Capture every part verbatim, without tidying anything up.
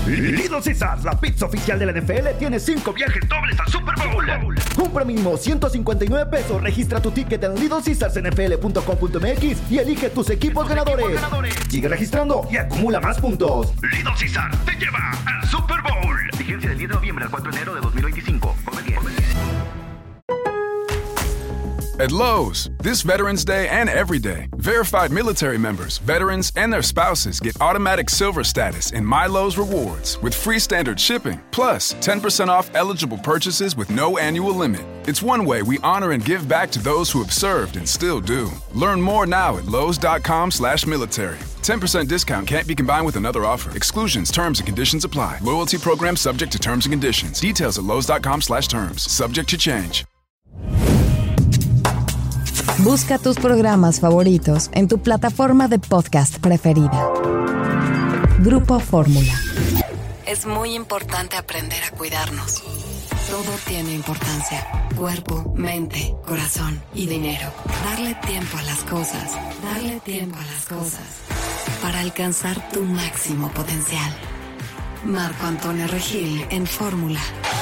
Little Caesars, la pizza oficial de la N F L, tiene cinco viajes dobles al Super Bowl. Compra mínimo ciento cincuenta y nueve pesos, registra tu ticket en little caesars n f l punto com punto m x y elige tus equipos ganadores. equipos ganadores. Sigue registrando y acumula más puntos. Little Caesars te lleva al Super Bowl. Vigencia del diez de noviembre al cuatro de enero de dos mil veinticinco. Come bien. At Lowe's, this Veterans Day and every day, verified military members, veterans, and their spouses get automatic silver status in My Lowe's Rewards with free standard shipping, plus ten percent off eligible purchases with no annual limit. It's one way we honor and give back to those who have served and still do. Learn more now at lowes.com slash military. ten percent discount can't be combined with another offer. Exclusions, terms, and conditions apply. Loyalty program subject to terms and conditions. Details at lowes.com slash terms. Subject to change. Busca tus programas favoritos en tu plataforma de podcast preferida. Grupo Fórmula. Es muy importante aprender a cuidarnos. Todo tiene importancia. Cuerpo, mente, corazón y dinero. Darle tiempo a las cosas. Darle tiempo a las cosas. Para alcanzar tu máximo potencial. Marco Antonio Regil en Fórmula.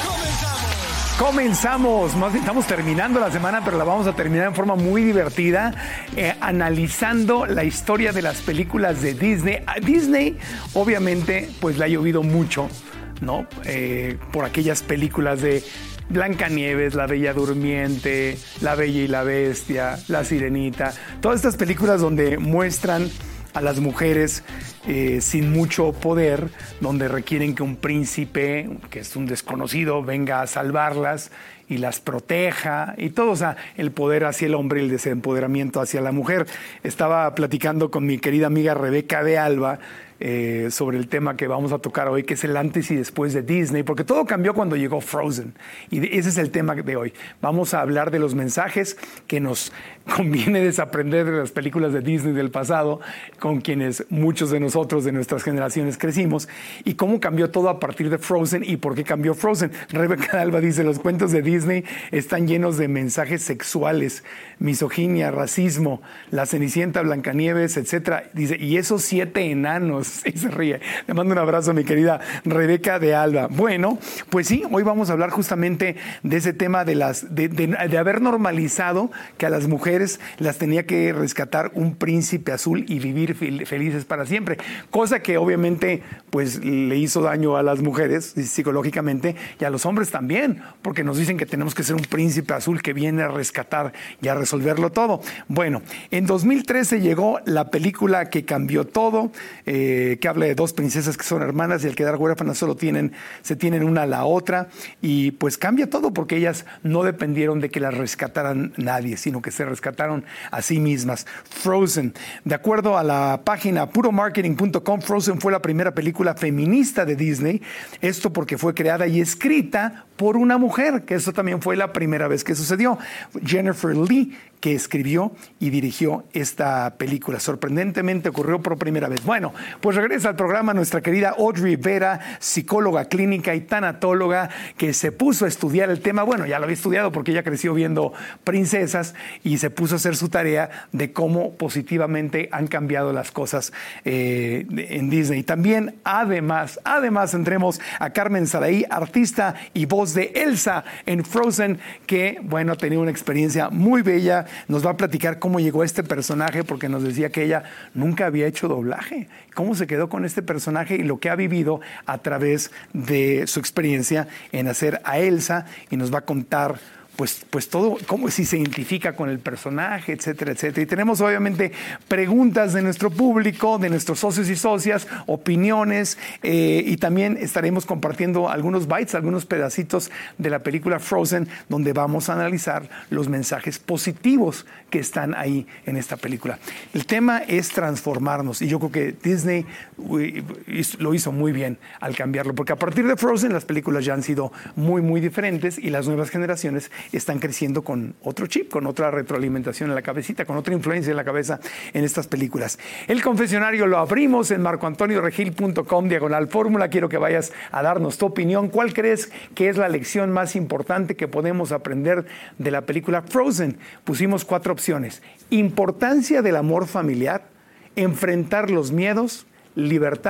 Comenzamos, más bien estamos terminando la semana, pero la vamos a terminar en forma muy divertida, eh, analizando la historia de las películas de Disney. A Disney, obviamente, pues le ha llovido mucho, ¿no? Eh, por aquellas películas de Blancanieves, La Bella Durmiente, La Bella y la Bestia, La Sirenita, todas estas películas donde muestran a las mujeres eh, sin mucho poder, donde requieren que un príncipe, que es un desconocido, venga a salvarlas y las proteja y todo, o sea, el poder hacia el hombre y el desempoderamiento hacia la mujer. Estaba platicando con mi querida amiga Rebeca de Alba eh, sobre el tema que vamos a tocar hoy, que es el antes y después de Disney, porque todo cambió cuando llegó Frozen, y ese es el tema de hoy. Vamos a hablar de los mensajes que nos conviene desaprender de las películas de Disney del pasado, con quienes muchos de nosotros, de nuestras generaciones, crecimos, y cómo cambió todo a partir de Frozen y por qué cambió Frozen. Rebeca de Alba dice, los cuentos de Disney están llenos de mensajes sexuales, misoginia, racismo, la Cenicienta, Blancanieves, etcétera. Dice, y esos siete enanos, y se ríe. Le mando un abrazo a mi querida Rebeca de Alba. Bueno, pues sí, hoy vamos a hablar justamente de ese tema de las de, de, de haber normalizado que a las mujeres las tenía que rescatar un príncipe azul y vivir fel- felices para siempre, cosa que obviamente pues le hizo daño a las mujeres psicológicamente y a los hombres también, porque nos dicen que tenemos que ser un príncipe azul que viene a rescatar y a resolverlo todo. Bueno, en dos mil trece llegó la película que cambió todo, eh, que habla de dos princesas que son hermanas y al quedar huérfanas solo tienen, se tienen una a la otra, y pues cambia todo porque ellas no dependieron de que las rescataran nadie, sino que se rescataron a sí mismas. Frozen, de acuerdo a la página puro marketing punto com, Frozen fue la primera película feminista de Disney, esto porque fue creada y escrita por una mujer, que eso también fue la primera vez que sucedió. Jennifer Lee, que escribió y dirigió esta película. Sorprendentemente ocurrió por primera vez. Bueno, pues regresa al programa nuestra querida Audrey Vera, psicóloga clínica y tanatóloga, que se puso a estudiar el tema. Bueno, ya lo había estudiado porque ella creció viendo princesas y se puso a hacer su tarea de cómo positivamente han cambiado las cosas eh, en Disney. También, además, además tendremos a Carmen Saraí, artista y voz de Elsa en Frozen, que, bueno, tenía una experiencia muy bella. Nos va a platicar cómo llegó a este personaje, porque nos decía que ella nunca había hecho doblaje, cómo se quedó con este personaje y lo que ha vivido a través de su experiencia en hacer a Elsa, y nos va a contar Pues, pues todo, cómo si se identifica con el personaje, etcétera, etcétera. Y tenemos obviamente preguntas de nuestro público, de nuestros socios y socias, opiniones, eh, y también estaremos compartiendo algunos bytes, algunos pedacitos de la película Frozen, donde vamos a analizar los mensajes positivos que están ahí en esta película. El tema es transformarnos, y yo creo que Disney uy, lo hizo muy bien al cambiarlo, porque a partir de Frozen las películas ya han sido muy, muy diferentes, y las nuevas generaciones están creciendo con otro chip, con otra retroalimentación en la cabecita, con otra influencia en la cabeza en estas películas. El confesionario lo abrimos en marco antonio regil punto com, diagonal fórmula. Quiero que vayas a darnos tu opinión. ¿Cuál crees que es la lección más importante que podemos aprender de la película Frozen? Pusimos cuatro opciones: importancia del amor familiar, enfrentar los miedos, libertad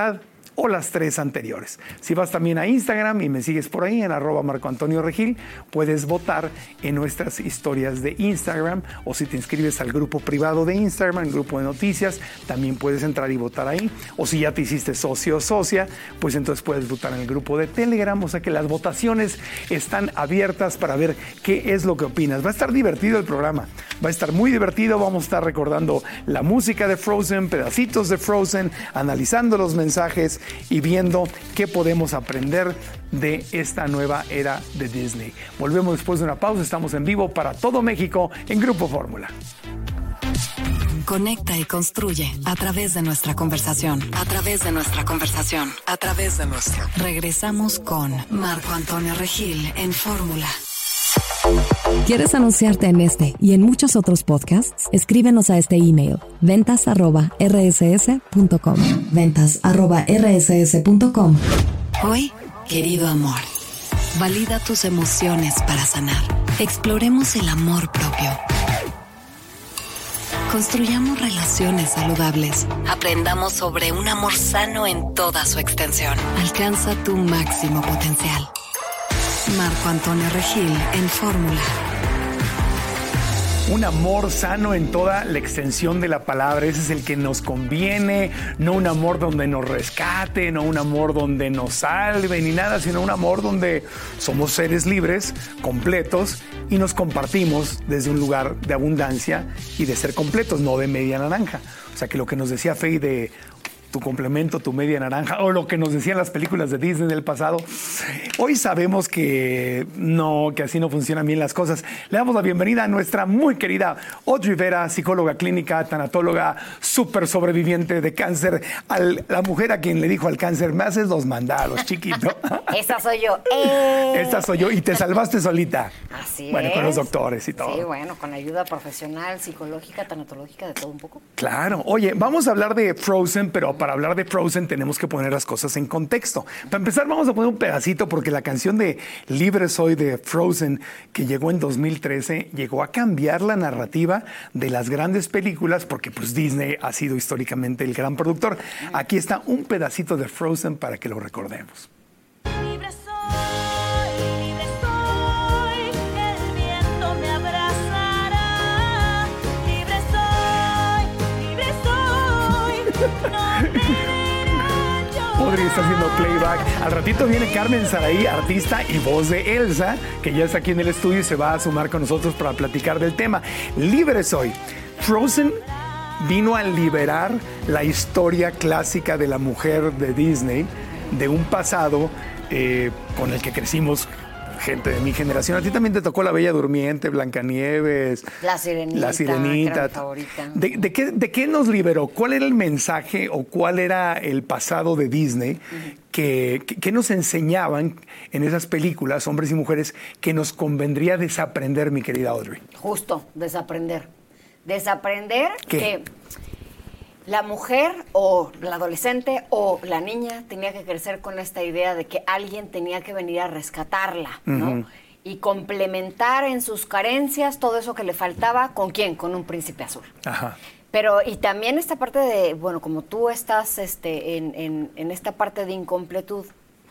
o las tres anteriores. Si vas también a Instagram y me sigues por ahí en arroba Marco Antonio Regil, puedes votar en nuestras historias de Instagram, o si te inscribes al grupo privado de Instagram, el grupo de noticias, también puedes entrar y votar ahí. O si ya te hiciste socio o socia, pues entonces puedes votar en el grupo de Telegram. O sea que las votaciones están abiertas para ver qué es lo que opinas. Va a estar divertido el programa, va a estar muy divertido. Vamos a estar recordando la música de Frozen, pedacitos de Frozen, analizando los mensajes y viendo qué podemos aprender de esta nueva era de Disney. Volvemos después de una pausa. Estamos en vivo para todo México en Grupo Fórmula. Conecta y construye a través de nuestra conversación. A través de nuestra conversación. A través de nuestra. Regresamos con Marco Antonio Regil en Fórmula. ¿Quieres anunciarte en este y en muchos otros podcasts? Escríbenos a este email: ventas arroba r s s punto com. ventas arroba r s s punto com. Hoy, querido amor, valida tus emociones para sanar. Exploremos el amor propio. Construyamos relaciones saludables. Aprendamos sobre un amor sano en toda su extensión. Alcanza tu máximo potencial. Marco Antonio Regil en Fórmula. Un amor sano en toda la extensión de la palabra. Ese es el que nos conviene. No un amor donde nos rescate, no un amor donde nos salve ni nada, sino un amor donde somos seres libres, completos, y nos compartimos desde un lugar de abundancia y de ser completos, no de media naranja. O sea que lo que nos decía Faye de tu complemento, tu media naranja, o lo que nos decían las películas de Disney del pasado, hoy sabemos que no, que así no funcionan bien las cosas. Le damos la bienvenida a nuestra muy querida Audrey Vera, psicóloga clínica, tanatóloga, súper sobreviviente de cáncer, a la mujer a quien le dijo al cáncer: me haces los mandados, chiquito. Esa soy yo. ¡Eh! Esta soy yo, y te salvaste solita. Así bueno, es. Con los doctores y todo. Sí, bueno, con ayuda profesional, psicológica, tanatológica, de todo un poco. Claro. Oye, vamos a hablar de Frozen, pero para hablar de Frozen tenemos que poner las cosas en contexto. Para empezar, vamos a poner un pedacito, porque la canción de Libre Soy de Frozen, que llegó en dos mil trece, llegó a cambiar la narrativa de las grandes películas, porque pues Disney ha sido históricamente el gran productor. Aquí está un pedacito de Frozen para que lo recordemos. Libre soy, libre soy, el viento me abrazará. Libre soy, libre soy, no Audrey está haciendo playback. Al ratito viene Carmen Saraí, artista y voz de Elsa, que ya está aquí en el estudio y se va a sumar con nosotros para platicar del tema. Libre Soy. Frozen vino a liberar la historia clásica de la mujer de Disney, de un pasado eh, con el que crecimos gente de mi generación. A ti también te tocó La Bella Durmiente, Blancanieves, La Sirenita, La Sirenita. que era mi favorita. ¿De, de, qué, ¿De qué nos liberó? ¿Cuál era el mensaje o cuál era el pasado de Disney uh-huh. que, que, que nos enseñaban en esas películas, hombres y mujeres, que nos convendría desaprender, mi querida Audrey? Justo, desaprender. Desaprender ¿Qué? que la mujer o la adolescente o la niña tenía que crecer con esta idea de que alguien tenía que venir a rescatarla, ¿no? Uh-huh. Y complementar en sus carencias todo eso que le faltaba. ¿Con quién? Con un príncipe azul. Ajá. Pero, y también esta parte de, bueno, como tú estás este, en, en, en esta parte de incompletud,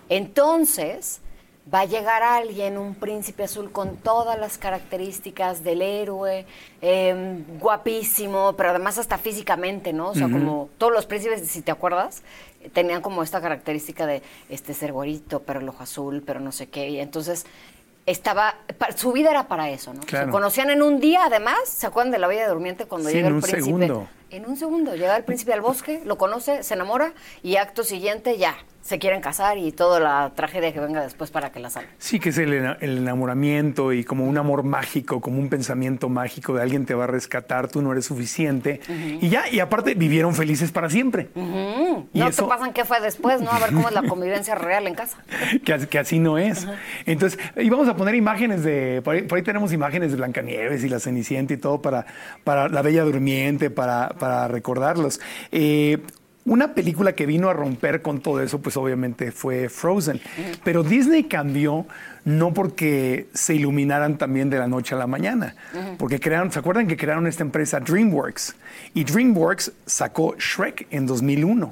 entonces va a llegar alguien, un príncipe azul con todas las características del héroe, eh, guapísimo, pero además hasta físicamente, ¿no? O sea, uh-huh. como todos los príncipes, si te acuerdas, tenían como esta característica de este ser güerito, pero el ojo azul, pero no sé qué. Y entonces estaba, su vida era para eso, ¿no? Claro. Se conocían en un día, además, ¿se acuerdan de La Bella Durmiente cuando sí, llega en el un príncipe? Segundo. En un segundo, llega el príncipe al bosque, lo conoce, se enamora y acto siguiente ya, se quieren casar y toda la tragedia que venga después para que la salven. Sí, que es el, el enamoramiento y como un amor mágico, como un pensamiento mágico de alguien te va a rescatar, tú no eres suficiente. Uh-huh. Y ya, y aparte vivieron felices para siempre. Uh-huh. Y no eso... te pasan qué fue después, ¿no? A ver cómo es la convivencia real en casa. que, que así no es. Uh-huh. Entonces, y vamos a poner imágenes de, por ahí, por ahí tenemos imágenes de Blancanieves y la Cenicienta y todo para, para La Bella Durmiente, para, para recordarlos. Eh, Una película que vino a romper con todo eso, pues obviamente fue Frozen. Uh-huh. Pero Disney cambió no porque se iluminaran también de la noche a la mañana. Uh-huh. Porque crearon, ¿se acuerdan que crearon esta empresa DreamWorks? Y DreamWorks sacó Shrek en dos mil uno.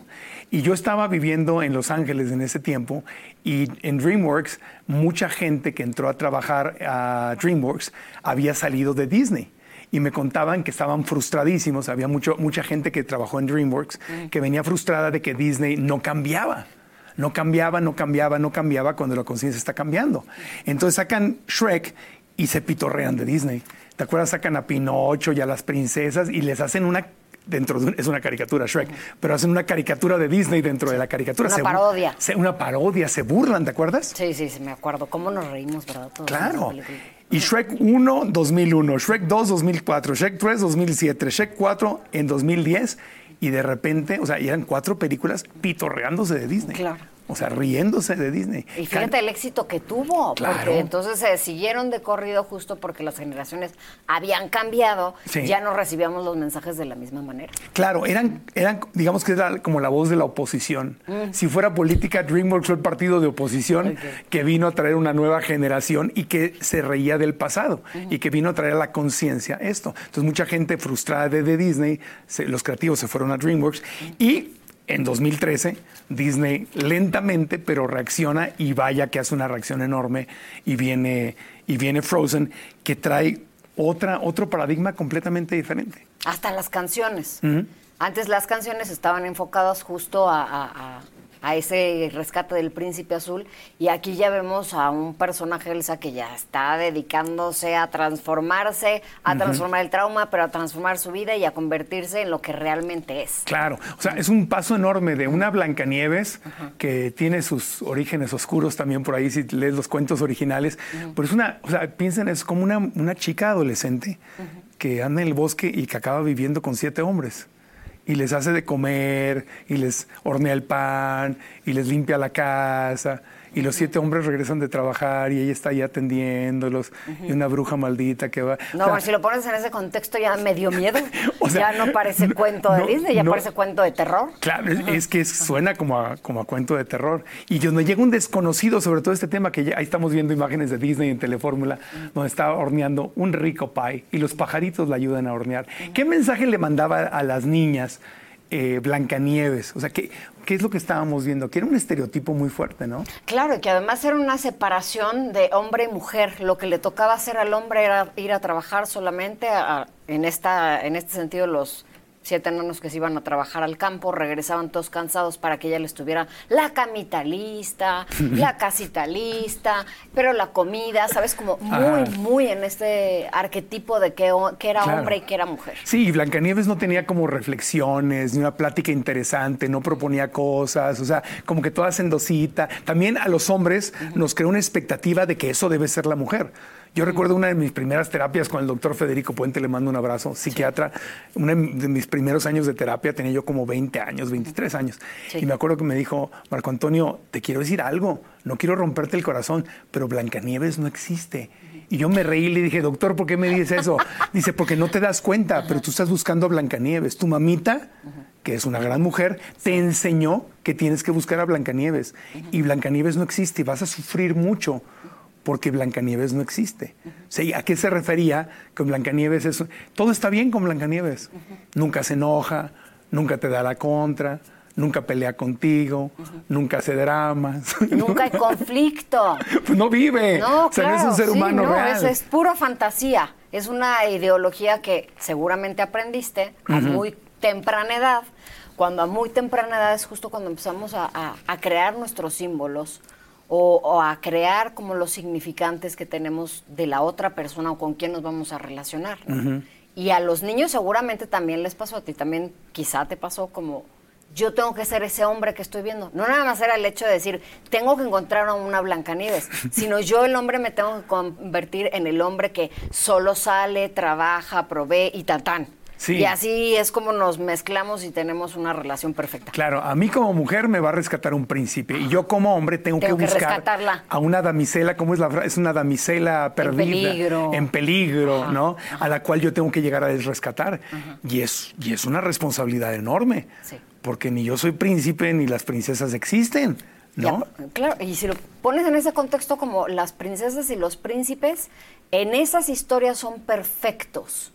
Y yo estaba viviendo en Los Ángeles en ese tiempo y en DreamWorks mucha gente que entró a trabajar a DreamWorks había salido de Disney. Y me contaban que estaban frustradísimos. Había mucho, mucha gente que trabajó en DreamWorks mm. que venía frustrada de que Disney no cambiaba. No cambiaba, no cambiaba, no cambiaba cuando la conciencia está cambiando. Entonces sacan Shrek y se pitorrean de Disney. ¿Te acuerdas? Sacan a Pinocho y a las princesas y les hacen una... dentro de un, es una caricatura Shrek, uh-huh. pero hacen una caricatura de Disney dentro de la caricatura. Una se, parodia. Se, una parodia, se burlan, ¿te acuerdas? Sí, sí, sí, me acuerdo. ¿Cómo nos reímos, verdad? Todos claro. Y Shrek uno, dos mil uno, Shrek dos, dos mil cuatro, Shrek tres, dos mil siete, Shrek cuatro en dos mil diez y de repente, o sea, eran cuatro películas pitorreándose de Disney. Claro. O sea, riéndose de Disney. Y fíjate Can... el éxito que tuvo, claro. porque entonces se siguieron de corrido justo porque las generaciones habían cambiado, sí. ya no recibíamos los mensajes de la misma manera. Claro, eran, eran digamos que era como la voz de la oposición. Mm. Si fuera política, DreamWorks fue el partido de oposición okay. que vino a traer una nueva generación y que se reía del pasado uh-huh. y que vino a traer a la conciencia esto. Entonces mucha gente frustrada de, de Disney, se, los creativos se fueron a DreamWorks uh-huh. y... En dos mil trece, Disney lentamente, pero reacciona y vaya que hace una reacción enorme y viene, y viene Frozen, que trae otra, otro paradigma completamente diferente. Hasta las canciones. Uh-huh. Antes las canciones estaban enfocadas justo a, a, a, a ese rescate del príncipe azul y aquí ya vemos a un personaje, Elsa, que ya está dedicándose a transformarse, a uh-huh. transformar el trauma, pero a transformar su vida y a convertirse en lo que realmente es. Claro, o sea, es un paso enorme de una Blancanieves uh-huh. que tiene sus orígenes oscuros también por ahí, si lees los cuentos originales, uh-huh. pero es una, o sea, piensen, es como una, una chica adolescente uh-huh. que anda en el bosque y que acaba viviendo con siete hombres. Y les hace de comer, y les hornea el pan, y les limpia la casa, y los siete hombres regresan de trabajar, y ella está ahí atendiéndolos, uh-huh. y una bruja maldita que va... No, o sea, si lo pones en ese contexto ya me dio miedo. O sea, ya no parece no, cuento de no, Disney, ya no, parece cuento de terror. Claro, uh-huh. es que suena como a, como a cuento de terror. Y donde llega un desconocido sobre todo este tema, que ya ahí estamos viendo imágenes de Disney en Telefórmula, uh-huh. donde está horneando un rico pie, y los pajaritos le ayudan a hornear. Uh-huh. ¿Qué mensaje le mandaba a las niñas eh, Blancanieves? O sea, ¿qué, ¿qué es lo que estábamos viendo? Que era un estereotipo muy fuerte, ¿no? Claro, y que además era una separación de hombre y mujer. Lo que le tocaba hacer al hombre era ir a trabajar solamente, a, en, esta, en este sentido los siete enanos que se iban a trabajar al campo regresaban todos cansados para que ella les tuviera la camita lista, la casita lista, pero la comida, ¿sabes? Como muy, ah. muy en este arquetipo de que, que era claro. hombre y que era mujer. Sí, y Blancanieves no tenía como reflexiones, ni una plática interesante, no proponía cosas, o sea, como que toda sendosita. También a los hombres uh-huh. nos creó una expectativa de que eso debe ser la mujer. Yo recuerdo una de mis primeras terapias con el doctor Federico Puente, le mando un abrazo, psiquiatra. Sí. Uno de mis primeros años de terapia, tenía yo como veinte años, veintitrés años. Sí. Y me acuerdo que me dijo, Marco Antonio, te quiero decir algo, no quiero romperte el corazón, pero Blancanieves no existe. Y yo me reí y le dije, doctor, ¿por qué me dices eso? Dice, porque no te das cuenta, pero tú estás buscando a Blancanieves. Tu mamita, que es una gran mujer, te enseñó que tienes que buscar a Blancanieves. Y Blancanieves no existe y vas a sufrir mucho, porque Blancanieves no existe. Uh-huh. O sea, ¿a qué se refería con Blancanieves? Es, todo está bien con Blancanieves. Uh-huh. Nunca se enoja, nunca te da la contra, nunca pelea contigo, uh-huh. nunca hace dramas. Nunca hay conflicto. Pues no vive. No, o sea, claro, no es un ser sí, humano no, real. Es, es pura fantasía. Es una ideología que seguramente aprendiste a uh-huh. muy temprana edad. Cuando a muy temprana edad es justo cuando empezamos a, a, a crear nuestros símbolos, O, o a crear como los significantes que tenemos de la otra persona o con quién nos vamos a relacionar, ¿no? Uh-huh. Y a los niños seguramente también les pasó, a ti también quizá te pasó como, yo tengo que ser ese hombre que estoy viendo. No nada más era el hecho de decir, tengo que encontrar a una Blancanieves, sino yo el hombre me tengo que convertir en el hombre que solo sale, trabaja, provee y tan tan. Sí. Y así es como nos mezclamos y tenemos una relación perfecta. Claro, a mí como mujer me va a rescatar un príncipe y yo como hombre tengo, tengo que, que buscar rescatarla. A una damisela, ¿cómo es la frase? Es una damisela perdida. En peligro. En peligro, ajá, ¿no? Ajá. A la cual yo tengo que llegar a rescatar. Y es, y es una responsabilidad enorme. Sí. Porque ni yo soy príncipe ni las princesas existen, ¿no? Ya, claro, y si lo pones en ese contexto como las princesas y los príncipes, en esas historias son perfectos.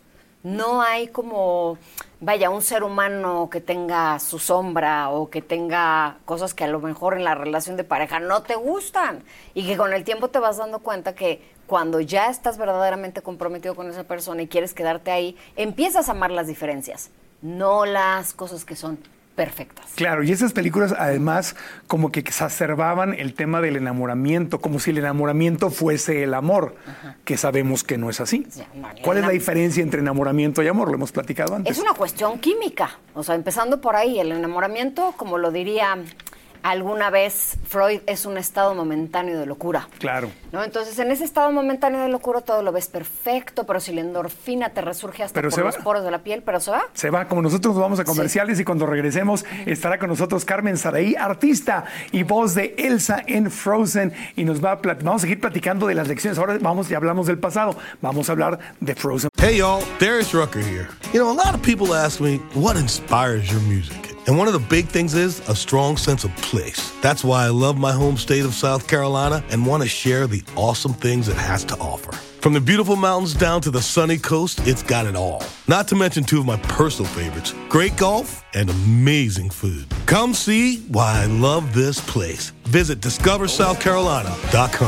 No hay como, vaya, un ser humano que tenga su sombra o que tenga cosas que a lo mejor en la relación de pareja no te gustan y que con el tiempo te vas dando cuenta que cuando ya estás verdaderamente comprometido con esa persona y quieres quedarte ahí, empiezas a amar las diferencias, no las cosas que son perfectas. Claro, y esas películas además como que exacerbaban el tema del enamoramiento, como si el enamoramiento fuese el amor, Ajá. que sabemos que no es así. Sí, no, ¿Cuál es la diferencia entre enamoramiento y amor? Lo hemos platicado antes. Es una cuestión química, o sea, empezando por ahí, el enamoramiento, como lo diría alguna vez Freud, es un estado momentáneo de locura. Claro. ¿No? Entonces, en ese estado momentáneo de locura todo lo ves perfecto, pero si la endorfina te resurge hasta pero por los va. poros de la piel, pero se va. Se va. Como nosotros vamos a comerciales sí. y cuando regresemos estará con nosotros Carmen Saraí, artista y voz de Elsa en Frozen, y nos va a plat- vamos a seguir platicando de las lecciones. Ahora vamos y hablamos del pasado. Vamos a hablar de Frozen. Hey y'all, Darius Rucker here. You know, a lot of people ask me, what inspires your music? And one of the big things is a strong sense of place. That's why I love my home state of South Carolina and want to share the awesome things it has to offer. From the beautiful mountains down to the sunny coast, it's got it all. Not to mention two of my personal favorites, great golf and amazing food. Come see why I love this place. Visit discover south carolina dot com.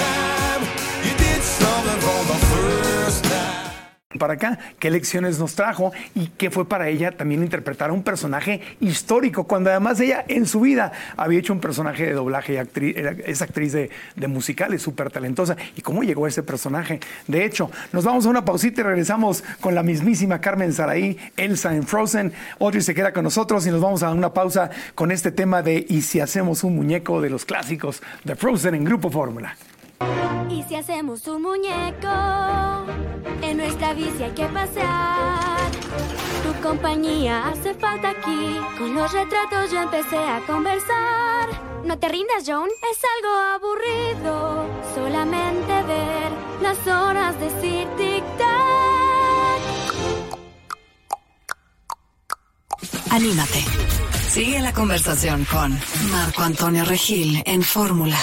Para acá, qué lecciones nos trajo y qué fue para ella también interpretar a un personaje histórico, cuando además ella en su vida había hecho un personaje de doblaje y actriz, era, es actriz de, de musicales, súper talentosa. ¿Y cómo llegó a ese personaje? De hecho, nos vamos a una pausita y regresamos con la mismísima Carmen Saraí, Elsa en Frozen. Audrey se queda con nosotros y nos vamos a dar una pausa con este tema de ¿y si hacemos un muñeco de los clásicos de Frozen en Grupo Fórmula? Y si hacemos un muñeco, en nuestra bici hay que pasear. Tu compañía hace falta aquí. Con los retratos yo empecé a conversar. No te rindas, Joan, es algo aburrido solamente ver las horas decir tic-tac. Anímate. Sigue la conversación con Marco Antonio Regil en Fórmula.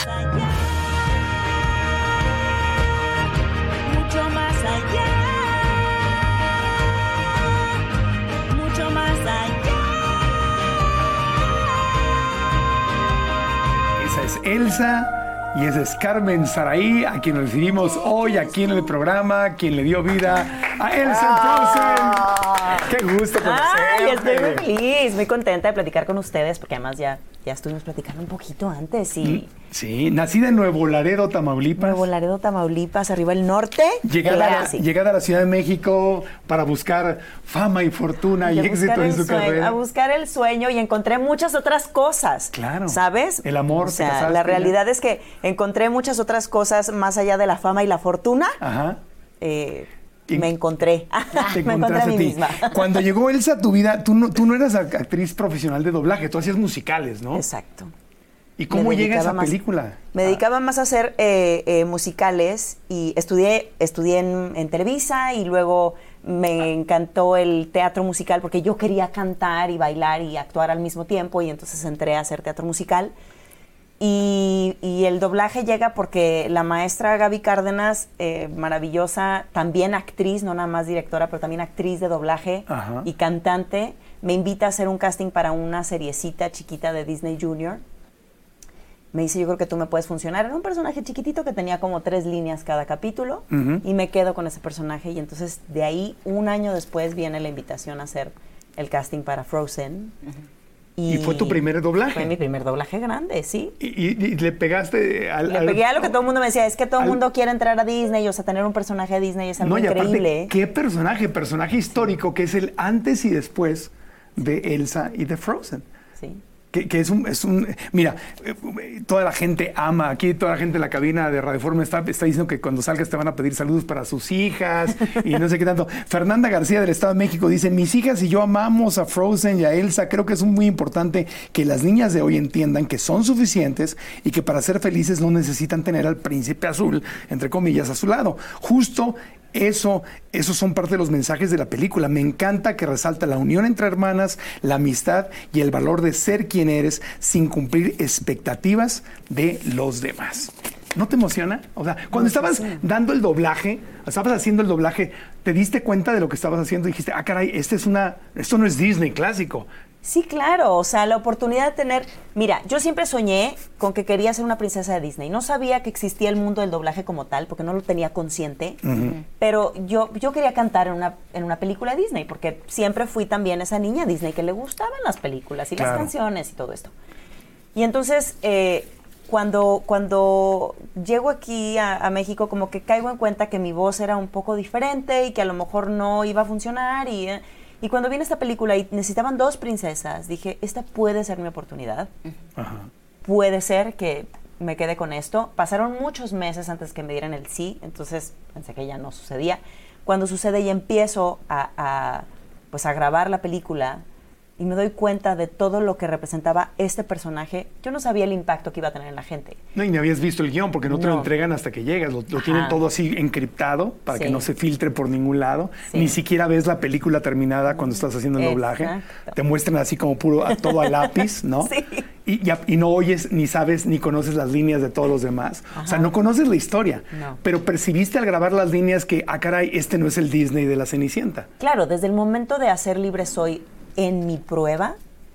Elsa y esa es Carmen Saraí, a quien nos recibimos hoy aquí en el programa, quien le dio vida a Elsa en Frozen. ¡Qué gusto conocerte! Ay, estoy muy feliz, muy contenta de platicar con ustedes, porque además ya, ya estuvimos platicando un poquito antes y... Sí, nacida en Nuevo Laredo, Tamaulipas. Nuevo Laredo, Tamaulipas, arriba el norte. Llegada, a, sí. llegada a la Ciudad de México para buscar fama y fortuna y, y éxito en su sueño, carrera. A buscar el sueño y encontré muchas otras cosas. Claro. ¿Sabes? El amor. O sea, la realidad ya. es que encontré muchas otras cosas más allá de la fama y la fortuna. Ajá. Eh, Y me encontré. Te me encontré a mí a ti. misma. Cuando llegó Elsa a tu vida, tú no, tú no eras actriz profesional de doblaje, tú hacías musicales, ¿no? Exacto. ¿Y cómo llega esa más, película? Me dedicaba ah. más a hacer eh, eh, musicales y estudié, estudié en, en Televisa y luego me encantó el teatro musical porque yo quería cantar y bailar y actuar al mismo tiempo y entonces entré a hacer teatro musical. Y, y el doblaje llega porque la maestra Gaby Cárdenas, eh, maravillosa, también actriz, no nada más directora, pero también actriz de doblaje Ajá. y cantante, me invita a hacer un casting para una seriecita chiquita de Disney Junior. Me dice, yo creo que tú me puedes funcionar. Era un personaje chiquitito que tenía como tres líneas cada capítulo uh-huh. y me quedo con ese personaje. Y entonces de ahí, un año después, viene la invitación a hacer el casting para Frozen. Uh-huh. Y, ¿Y fue tu primer doblaje? Fue mi primer doblaje grande, sí. ¿Y, y, y le pegaste al...? Le al, pegué a lo que todo el mundo me decía, es que todo el mundo quiere entrar a Disney, o sea, tener un personaje de Disney es algo no, y increíble. Aparte, ¿qué personaje? Personaje histórico que es el antes y después de Elsa y de Frozen. Sí. Que, que es un, es un... Mira, toda la gente ama, aquí toda la gente en la cabina de Radio Fórmula está, está diciendo que cuando salgas te van a pedir saludos para sus hijas y no sé qué tanto. Fernanda García del Estado de México dice, mis hijas y yo amamos a Frozen y a Elsa. Creo que es muy importante que las niñas de hoy entiendan que son suficientes y que para ser felices no necesitan tener al príncipe azul, entre comillas, a su lado. Justo Eso, esos son parte de los mensajes de la película. Me encanta que resalta la unión entre hermanas, la amistad y el valor de ser quien eres sin cumplir expectativas de los demás. ¿No te emociona? O sea, cuando No, estabas sí, sí. dando el doblaje, estabas haciendo el doblaje, ¿te diste cuenta de lo que estabas haciendo? Y dijiste, ah, caray, este es una, esto no es Disney clásico. Sí, claro, o sea, la oportunidad de tener... Mira, yo siempre soñé con que quería ser una princesa de Disney. No sabía que existía el mundo del doblaje como tal, porque no lo tenía consciente, uh-huh. pero yo, yo quería cantar en una, en una película Disney, porque siempre fui también esa niña Disney que le gustaban las películas y claro. las canciones y todo esto. Y entonces... Eh, Cuando, cuando llego aquí a, a México, como que caigo en cuenta que mi voz era un poco diferente y que a lo mejor no iba a funcionar. Y, y cuando viene esta película y necesitaban dos princesas, dije, esta puede ser mi oportunidad. Ajá. Puede ser que me quede con esto. Pasaron muchos meses antes que me dieran el sí, entonces pensé que ya no sucedía. Cuando sucede y empiezo a, a, pues a grabar la película... y me doy cuenta de todo lo que representaba este personaje, yo no sabía el impacto que iba a tener en la gente. No, y ni habías visto el guión, porque no te no. lo entregan hasta que llegas. Lo, lo tienen todo así encriptado para sí. que no se filtre por ningún lado. Sí. Ni siquiera ves la película terminada cuando estás haciendo el doblaje. Exacto. Te muestran así como puro, a, todo a lápiz, ¿no? Sí. Y, y, y no oyes, ni sabes, ni conoces las líneas de todos los demás. Ajá. O sea, no conoces la historia. No. Pero percibiste al grabar las líneas que, ah, caray, este no es el Disney de la Cenicienta. Claro, desde el momento de hacer Libre Soy... en mi prueba,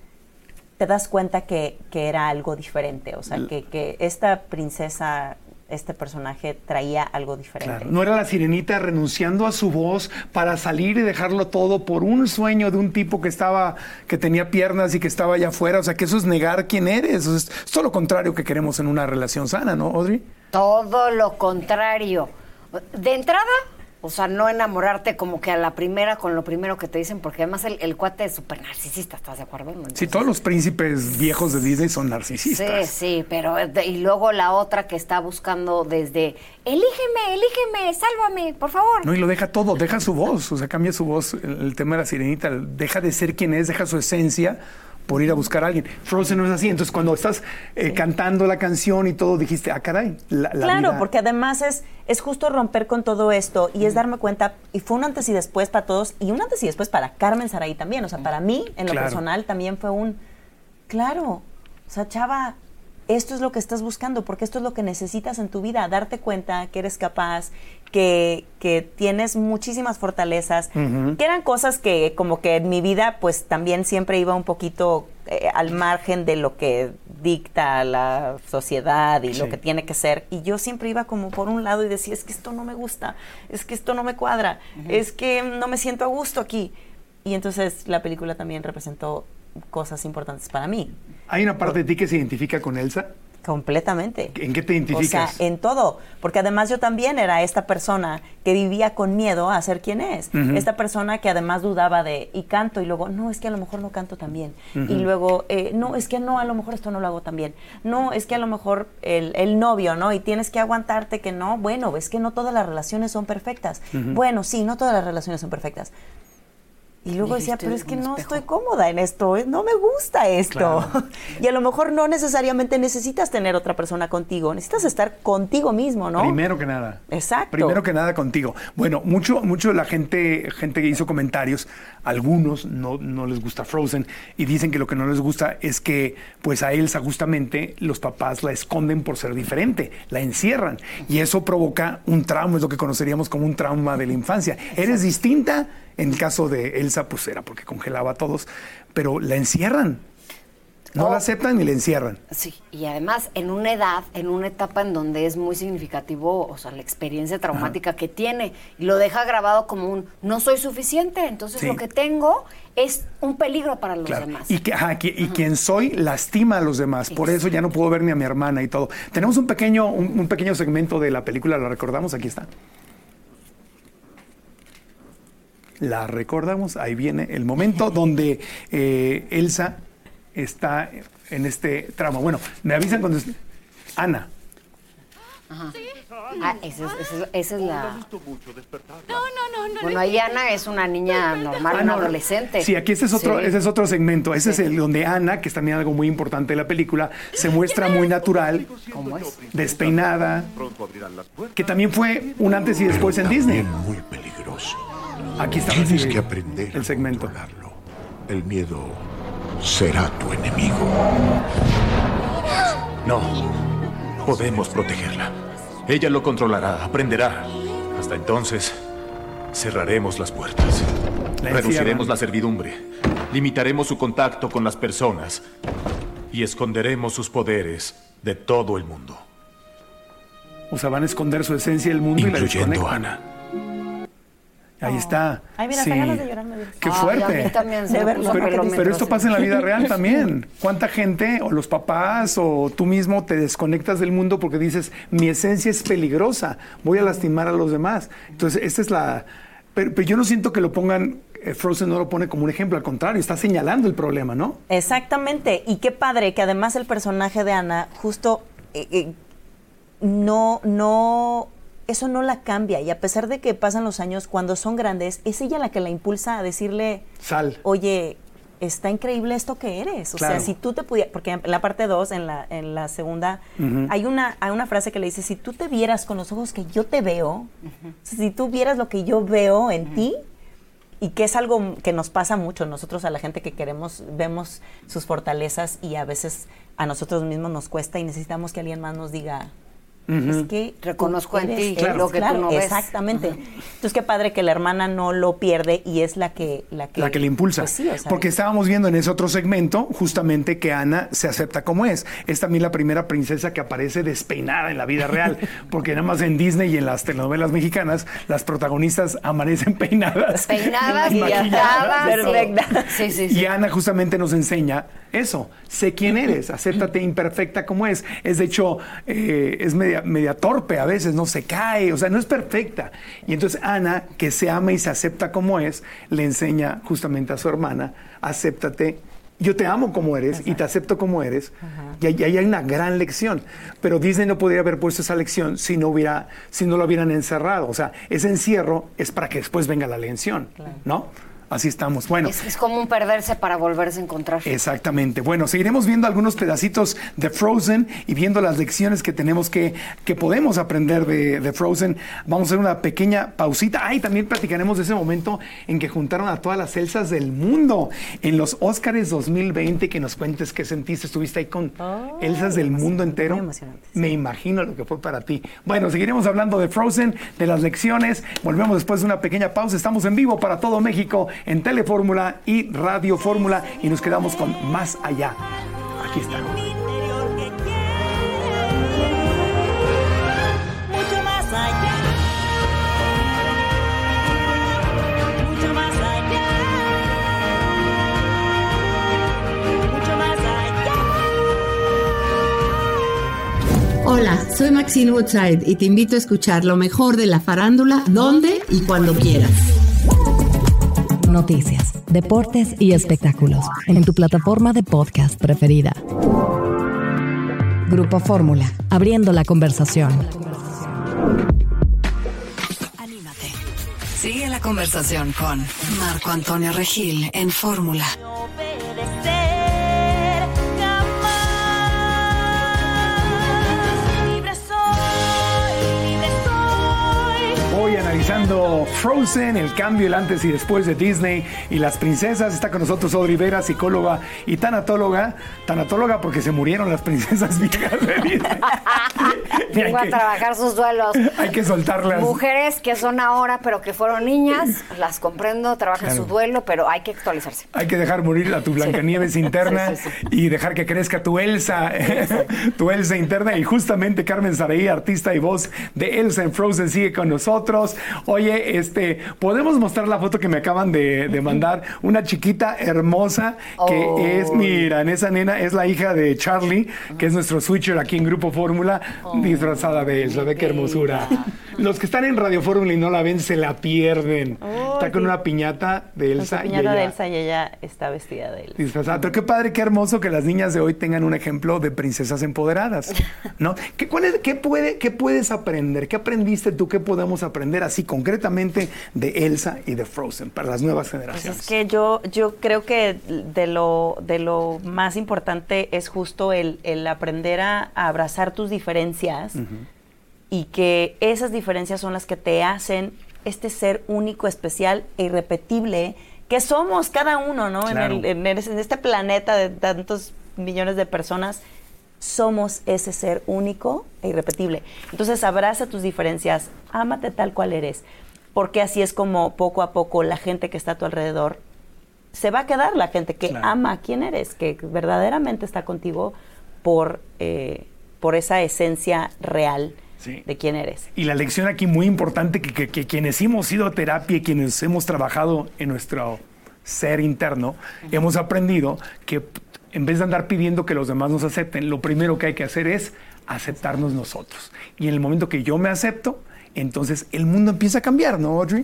te das cuenta que, que era algo diferente. O sea, que, que esta princesa, este personaje traía algo diferente. Claro. No era la sirenita renunciando a su voz para salir y dejarlo todo por un sueño de un tipo que estaba, que tenía piernas y que estaba allá afuera. O sea, que eso es negar quién eres. Eso es todo lo contrario que queremos en una relación sana, ¿no, Audrey? Todo lo contrario. De entrada... O sea, no enamorarte como que a la primera con lo primero que te dicen, porque además el, el cuate es súper narcisista, ¿estás de acuerdo? Entonces, sí, todos los príncipes viejos de Disney son narcisistas. Sí, sí, pero y luego la otra que está buscando desde, elígeme, elígeme, sálvame, por favor. No, y lo deja todo, deja su voz, o sea, cambia su voz, el, el tema de la sirenita, deja de ser quien es, deja su esencia por ir a buscar a alguien. Frozen no es así. Entonces, cuando estás eh, sí. cantando la canción y todo, dijiste, ah, caray, la, la Claro, vida... porque además es, es justo romper con todo esto y es darme cuenta, y fue un antes y después para todos, y un antes y después para Carmen Saray también. O sea, para mí, en lo claro. personal, también fue un, claro, o sea, chava, esto es lo que estás buscando, porque esto es lo que necesitas en tu vida, darte cuenta que eres capaz, que, que tienes muchísimas fortalezas, uh-huh. que eran cosas que como que en mi vida pues también siempre iba un poquito eh, al margen de lo que dicta la sociedad y sí. lo que tiene que ser, y yo siempre iba como por un lado y decía, es que esto no me gusta, es que esto no me cuadra, uh-huh. es que no me siento a gusto aquí, y entonces la película también representó cosas importantes para mí. ¿Hay una parte de ti que se identifica con Elsa? Completamente. ¿En qué te identificas? O sea, en todo. Porque además yo también era esta persona que vivía con miedo a ser quien es. Uh-huh. Esta persona que además dudaba de, y canto, y luego, no, es que a lo mejor no canto tan bien. Uh-huh. Y luego, eh, no, es que no, a lo mejor esto no lo hago tan bien. No, es que a lo mejor el, el novio, ¿no? Y tienes que aguantarte que no. Bueno, es que no todas las relaciones son perfectas. Uh-huh. Bueno, sí, no todas las relaciones son perfectas. Y luego decía, pero es que no estoy cómoda en esto, no me gusta esto. Claro. Y a lo mejor no necesariamente necesitas tener otra persona contigo, necesitas estar contigo mismo, ¿no? Primero que nada. Exacto. Primero que nada contigo. Bueno, mucho, mucho la gente, gente que hizo comentarios, algunos no, no les gusta Frozen y dicen que lo que no les gusta es que pues a Elsa justamente los papás la esconden por ser diferente, la encierran y eso provoca un trauma, es lo que conoceríamos como un trauma de la infancia. Exacto. Eres distinta. En el caso de Elsa, pues era porque congelaba a todos, pero la encierran. No oh. la aceptan ni la encierran. Sí, y además en una edad, en una etapa en donde es muy significativo, o sea, la experiencia traumática Ajá. que tiene, y lo deja grabado como un no soy suficiente, entonces sí. lo que tengo es un peligro para los claro. demás. Y, que, ajá, que, y quien soy lastima a los demás, por eso ya no puedo ver ni a mi hermana y todo. Tenemos un pequeño, un, un pequeño segmento de la película, ¿la recordamos? Aquí está. La recordamos, ahí viene el momento donde eh, Elsa está en este trauma. Bueno, me avisan cuando... Es... Ana. Ajá. Ah, esa es, esa es, esa es la... No, no, no, no. Bueno, ahí Ana es una niña normal, ah, una no, adolescente. Sí, aquí este es otro, sí. ese es otro segmento. Ese sí. es el donde Ana, que es también algo muy importante de la película, se muestra muy natural. ¿Cómo es? Despeinada. Que también fue un antes y después en Disney. Muy peligroso. Aquí está. Tienes sí, que aprender el segmento. A el miedo será tu enemigo. No, podemos protegerla. Ella lo controlará, aprenderá. Hasta entonces, cerraremos las puertas. La Reduciremos encierran. la servidumbre. Limitaremos su contacto con las personas. Y esconderemos sus poderes de todo el mundo. O sea, van a esconder su esencia del mundo Incluyendo y la desconectan. Ana. Ahí está. Ay, mira, Sí. hasta ganas de llorar me dio. Qué Ay, fuerte. a mí también se De me verlo. puso Pero, pelo pero mientras esto se- pasa en la vida real también. ¿Cuánta gente, o los papás, o tú mismo te desconectas del mundo porque dices, mi esencia es peligrosa, voy a lastimar a los demás? Entonces, esta es la... Pero, pero yo no siento que lo pongan, eh, Frozen no lo pone como un ejemplo, al contrario, está señalando el problema, ¿no? Exactamente. Y qué padre que además el personaje de Ana justo eh, eh, no, no, eso no la cambia. Y a pesar de que pasan los años, cuando son grandes, es ella la que la impulsa a decirle, Sal. oye, está increíble esto que eres. O Claro. sea, si tú te pudieras, porque en la parte dos, en la, en la segunda, Ujú. hay una, hay una frase que le dice, si tú te vieras con los ojos que yo te veo, o sea, si tú vieras lo que yo veo en ti, y que es algo que nos pasa mucho nosotros a la gente que queremos, vemos sus fortalezas y a veces a nosotros mismos nos cuesta y necesitamos que alguien más nos diga, Ujú. es que Reconozco en eres- ti eres- lo que tú claro, no ves. exactamente. Entonces qué padre que la hermana no lo pierde y es la que la que, La que le impulsa. Pues sí, o sea, Porque estábamos viendo en ese otro segmento justamente que Ana se acepta como es. Es también la primera princesa que aparece despeinada en la vida real. Porque nada más en Disney y en las telenovelas mexicanas, las protagonistas amanecen peinadas. Peinadas, maquilladas. maquilladas. Perfecta. Sí, sí, sí. Y Ana justamente nos enseña eso. Sé quién eres, acéptate imperfecta como es. Es de hecho, eh, es media, media torpe a veces, no se cae, o sea, no es perfecta. Y entonces Ana, que se ama y se acepta como es, le enseña justamente a su hermana, acéptate. Yo te amo como eres y te acepto como eres. Y ahí, ahí hay una gran lección. Pero Disney no podría haber puesto esa lección si no hubiera, si no lo hubieran encerrado. O sea, ese encierro es para que después venga la lección, ¿no? Así estamos. Bueno. Es, es como un perderse para volverse a encontrar. Exactamente. Bueno, seguiremos viendo algunos pedacitos de Frozen y viendo las lecciones que tenemos que, que podemos aprender de, de Frozen. Vamos a hacer una pequeña pausita. Ah, y también platicaremos de ese momento en que juntaron a todas las Elsas del mundo en los Óscares dos mil veinte. Que nos cuentes qué sentiste. Estuviste ahí con Oh, Elsas del mundo entero. muy emocionante, sí. Me imagino lo que fue para ti. Bueno, seguiremos hablando de Frozen, de las lecciones. Volvemos después de una pequeña pausa. Estamos en vivo para todo México en Telefórmula y Radio Fórmula y nos quedamos con Más Allá. Aquí está. Mucho más allá, mucho más allá, mucho más allá. Hola, soy Maxine Woodside y te invito a escuchar lo mejor de la farándula donde y cuando quieras. Noticias, deportes y espectáculos en tu plataforma de podcast preferida. Grupo Fórmula, abriendo la conversación. Anímate. Sigue la conversación con Marco Antonio Regil en Fórmula. Obedecer jamás. Libre soy, libre soy. Hoy analizando Frozen, el cambio, el antes y después de Disney y las princesas. Está con nosotros Audrey Vera, psicóloga y tanatóloga. Tanatóloga porque se murieron las princesas viejas de Disney. Y hay Vengo a que- trabajar sus duelos. Hay que soltarlas. Mujeres que son ahora, pero que fueron niñas, las comprendo, trabajan Claro. su duelo, pero hay que actualizarse. Hay que dejar morir a tu Blancanieves interna Sí, sí, y dejar que crezca tu Elsa, tu Elsa interna. Y justamente Carmen Saraí, artista y voz de Elsa en Frozen, sigue con nosotros. Oye, este, podemos mostrar la foto que me acaban de, de mandar. Una chiquita hermosa que Oh. es, mira, en esa nena es la hija de Charlie, que es nuestro switcher aquí en Grupo Fórmula, disfrazada de Elsa. Ve qué hermosura. Los que están en Radio Fórmula y no la ven, se la pierden. Oh, Está con sí. una piñata de Con Elsa. su y piñata ella- de Elsa y ella está vestida de Elsa. disfrazada. Pero qué padre, qué hermoso que las niñas de hoy tengan un ejemplo de princesas empoderadas, ¿no? ¿Qué, cuál es- qué, puede, ¿Qué puedes aprender? ¿Qué aprendiste tú? ¿Qué podemos aprender así concretamente de Elsa y de Frozen para las nuevas Pues generaciones? es que yo, yo creo que de lo, de lo más importante es justo el, el aprender a, a abrazar tus diferencias y que esas diferencias son las que te hacen este ser único, especial e irrepetible que somos cada uno, ¿no? Claro. En, el- en el- en este planeta de tantos millones de personas, somos ese ser único e irrepetible. Entonces abraza tus diferencias, ámate tal cual eres, porque así es como poco a poco la gente que está a tu alrededor se va a quedar, la gente que Claro. ama a quién eres, que verdaderamente está contigo por, eh, por esa esencia real Sí. de quién eres. Y la lección aquí muy importante, que, que- que quienes hemos ido a terapia y quienes hemos trabajado en nuestro ser interno, hemos aprendido que p- en vez de andar pidiendo que los demás nos acepten, lo primero que hay que hacer es aceptarnos nosotros. Y en el momento que yo me acepto, entonces el mundo empieza a cambiar, ¿no, Audrey?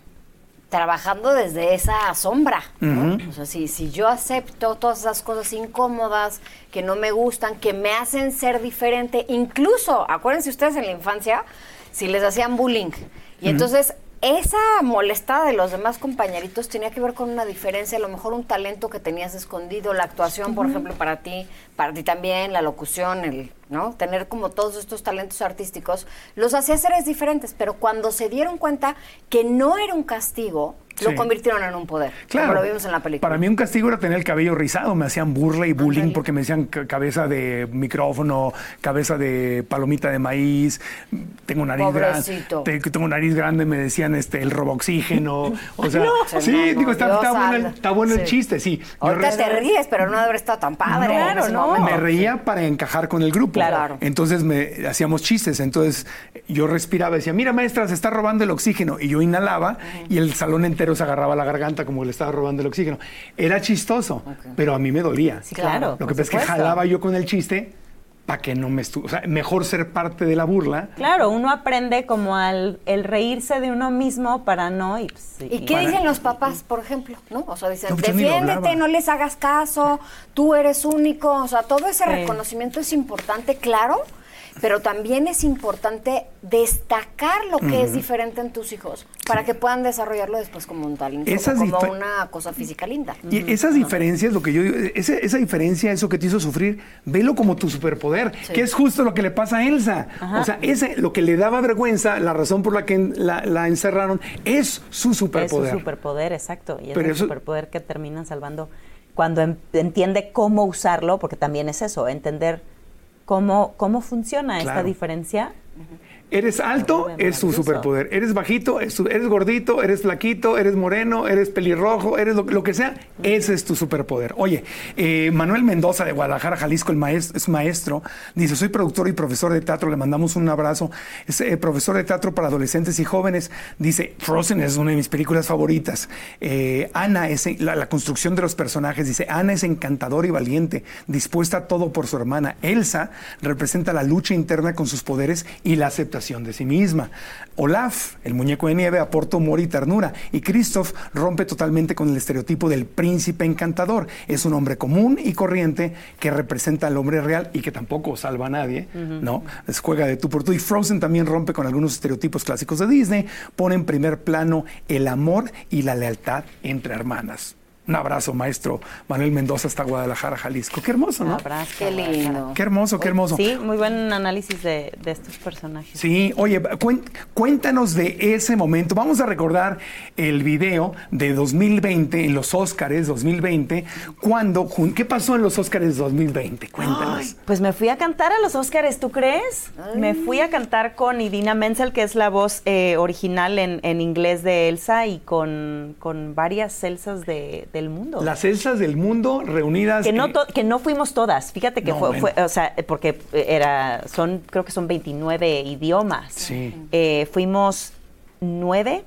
Trabajando desde esa sombra, ¿no? Ujú. O sea, si, si yo acepto todas esas cosas incómodas que no me gustan, que me hacen ser diferente, incluso, acuérdense ustedes en la infancia, si les hacían bullying. Y Ujú. entonces, esa molestada de los demás compañeritos tenía que ver con una diferencia, a lo mejor un talento que tenías escondido, la actuación, por Ujú. ejemplo, para ti, para ti también, la locución, el, ¿no? Tener como todos estos talentos artísticos, los hacía seres diferentes, pero cuando se dieron cuenta que no era un castigo, Sí. lo convirtieron en un poder, Claro. como lo vimos en la película. Para mí un castigo era tener el cabello rizado. Me hacían burla y bullying porque me decían ca- cabeza de micrófono, cabeza de palomita de maíz, tengo nariz grande, Pobrecito. tengo nariz grande, me decían este el roboxígeno. O sea, No. sí, No, no, digo, está, Dios está bueno, el, salve. está bueno el Sí. chiste, sí. Yo Ahorita re- te ríes, pero no debe haber estado tan padre. No, en ese momento. Me reía para encajar con el grupo. Claro. Entonces me hacíamos chistes. Entonces yo respiraba y decía, mira, maestra, se está robando el oxígeno. Y yo inhalaba y el salón entero se agarraba la garganta como le estaba robando el oxígeno. Era chistoso, pero a mí me dolía. Sí, claro, Lo que por pasa es que supuesto. jalaba yo con el chiste para que no me estuviera. O sea, mejor ser parte de la burla. Claro, uno aprende como al el reírse de uno mismo para no... ¿Y, pues, sí, ¿Y qué para- dicen los papás, por ejemplo? ¿No? O sea, dicen, No, yo ni lo defiéndete, hablaba. no les hagas caso, tú eres único. O sea, todo ese Sí. reconocimiento es importante, claro, pero también es importante destacar lo que es Ujú. diferente en tus hijos para que puedan desarrollarlo después como un talento, Esas como dife- una cosa física linda. Y esas diferencias, lo que yo digo, ese- esa diferencia, eso que te hizo sufrir, velo como tu superpoder, Sí. que es justo lo que le pasa a Elsa. Ajá. O sea, ese, lo que le daba vergüenza, la razón por la que en- la, la encerraron, es su Es superpoder. su superpoder, exacto. Y es Pero el eso- superpoder que terminan salvando cuando em- entiende cómo usarlo, porque también es eso, entender cómo, cómo funciona esta Claro. diferencia. Eres alto, es tu superpoder. Eres bajito, es tu- eres gordito, eres flaquito, eres moreno, eres pelirrojo, eres lo, lo que sea, ese es tu superpoder. Oye, eh, Manuel Mendoza de Guadalajara, Jalisco, el maestro, es maestro, dice, soy productor y profesor de teatro, le mandamos un abrazo. Es eh, profesor de teatro para adolescentes y jóvenes. Dice, Frozen es una de mis películas favoritas. Eh, Ana, es en- la, la construcción de los personajes, dice, Ana es encantadora y valiente, dispuesta a todo por su hermana. Elsa representa la lucha interna con sus poderes y la aceptación de sí misma. Olaf, el muñeco de nieve, aporta humor y ternura. Y Kristoff rompe totalmente con el estereotipo del príncipe encantador. Es un hombre común y corriente que representa al hombre real y que tampoco salva a nadie, ¿no? Es juega de tú por tú. Y Frozen también rompe con algunos estereotipos clásicos de Disney. Pone en primer plano el amor y la lealtad entre hermanas. Un abrazo, maestro Manuel Mendoza, hasta Guadalajara, Jalisco. Qué hermoso, ¿no? Abrazo, Qué lindo. Qué hermoso, qué hermoso. Sí, muy buen análisis de, de estos personajes. Sí, oye, cuen- cuéntanos de ese momento. Vamos a recordar el video de dos mil veinte, en los Óscares dos mil veinte, cuando, jun- ¿qué pasó en los Óscares dos mil veinte? Cuéntanos. Pues me fui a cantar a los Óscares, ¿tú crees? Me fui a cantar con Idina Menzel, que es la voz eh, original en, en inglés de Elsa, y con, con varias Elsas de, del mundo. Las Elsas del mundo reunidas. Que no, en- to- que no fuimos todas, fíjate que No, fue, bueno. fue, o sea, porque era, son, creo que son veintinueve idiomas. Sí. Eh, fuimos nueve,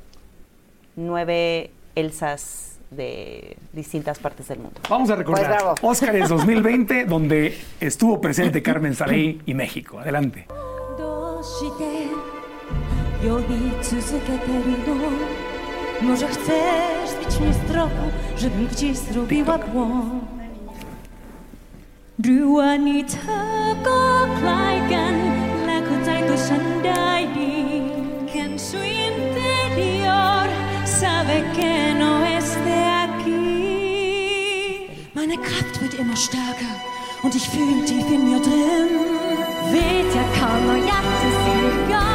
nueve Elsas de distintas partes del mundo. Vamos a recordar Pues bravo. Óscares dos mil veinte, donde estuvo presente Carmen Saray y México. Adelante. どうして呼び続けてるの Może chcesz zbić mnie z tropu, żebym gdzieś zrobiła błąd Była ni tylko klajkan, lakotaj to sandali Que su interior sabe que no es de aquí Meine Kraft wird immer stärker und ich fühle tief in mir drin Vet jag kan och hjärtat säger ja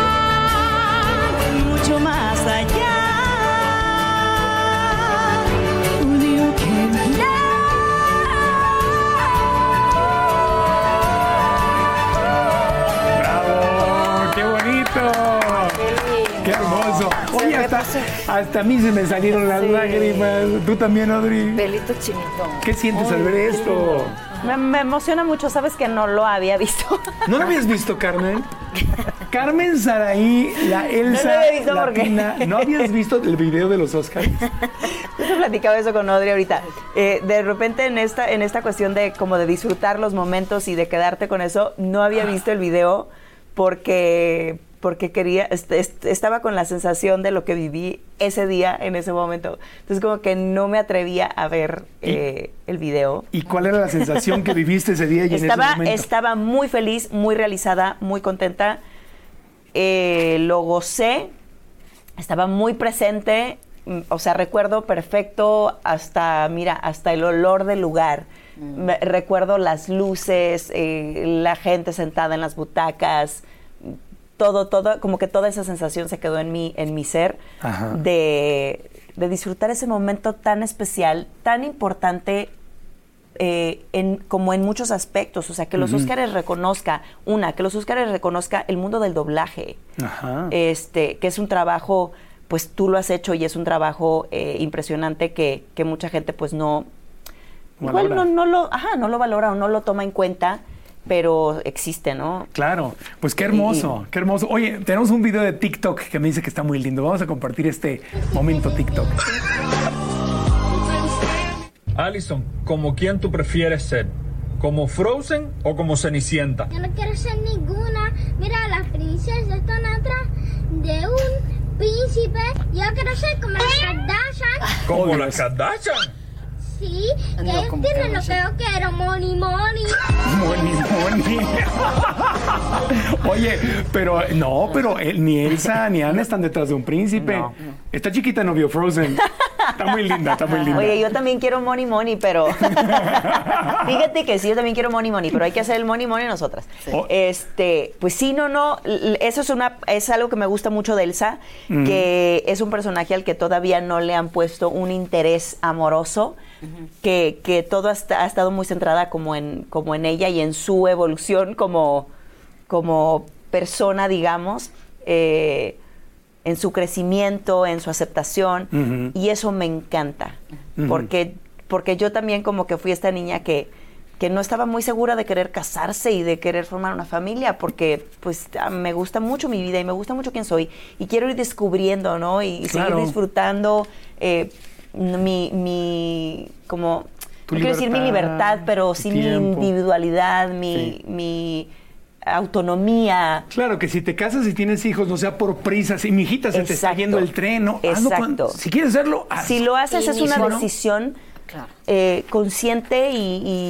mucho más allá. hasta, hasta a mí se me salieron las sí. lágrimas. ¿Tú también, Audrey? Pelito chinito. ¿Qué sientes Ay, al ver esto? Me, me emociona mucho. Sabes que no lo había visto. ¿No lo habías visto, Carmen? Carmen Saraí, la Elsa, no lo había visto latina. Porque... ¿No habías visto el video de los Oscars? Yo te platicaba eso con Audrey ahorita. Eh, de repente en esta, en esta cuestión de como de disfrutar los momentos y de quedarte con eso, no había visto el video porque... porque quería, est- est- estaba con la sensación de lo que viví ese día, en ese momento. Entonces, como que no me atrevía a ver eh, el video. ¿Y cuál era la sensación que viviste ese día y estaba, en ese momento? Estaba muy feliz, muy realizada, muy contenta. Eh, lo gocé, estaba muy presente. O sea, recuerdo perfecto hasta, mira, hasta el olor del lugar. Mm. Me, recuerdo las luces, eh, la gente sentada en las butacas, todo, todo, como que toda esa sensación se quedó en mí, en mi ser, de, de disfrutar ese momento tan especial, tan importante, eh, en, como en muchos aspectos. O sea, que los uh-huh. Óscares reconozca, una, que los Óscares reconozca el mundo del doblaje, Ajá. este, que es un trabajo, pues tú lo has hecho y es un trabajo eh, impresionante que, que mucha gente pues no, igual no, no lo, ajá, no lo valora o no lo toma en cuenta. Pero existe, ¿no? Claro, pues qué hermoso, y, qué hermoso. Oye, tenemos un video de TikTok que me dice que está muy lindo. Vamos a compartir este momento TikTok. Alison, ¿como quién tú prefieres ser? ¿Como Frozen o como Cenicienta? Yo no quiero ser ninguna. Mira, las princesas están atrás de un príncipe. Yo quiero ser como las Kardashian. ¿Como las Kardashian? Sí, que no, ellos tienen que lo que yo quiero, money, money. Money, money. Oye, pero no, pero ni Elsa ni Anna están detrás de un príncipe. No, no. Esta chiquita no vio Frozen. Está muy linda, está muy linda. Oye, yo también quiero money, money, pero... Fíjate que sí, yo también quiero money, money, pero hay que hacer el money, money nosotras. Sí. Oh. Este, pues sí, no, no, eso es una, es algo que me gusta mucho de Elsa, mm. que es un personaje al que todavía no le han puesto un interés amoroso, uh-huh. que, que todo ha, ha estado muy centrada como en, como en ella y en su evolución como, como persona, digamos, eh, en su crecimiento, en su aceptación, uh-huh. y eso me encanta, uh-huh. porque, porque yo también como que fui esta niña que, que no estaba muy segura de querer casarse y de querer formar una familia, porque pues me gusta mucho mi vida y me gusta mucho quién soy, y quiero ir descubriendo, ¿no? Y, y claro. seguir disfrutando eh, mi, mi, como, no quiero decir mi libertad, pero sí tiempo. mi individualidad, mi, sí. mi autonomía. Claro, que si te casas y tienes hijos, no sea por prisa. Si mi hijita se Exacto. te está yendo el tren, ¿no? Exacto. Cuando, si quieres hacerlo, hazlo. Si lo haces, es una ¿no? decisión claro. eh, consciente y,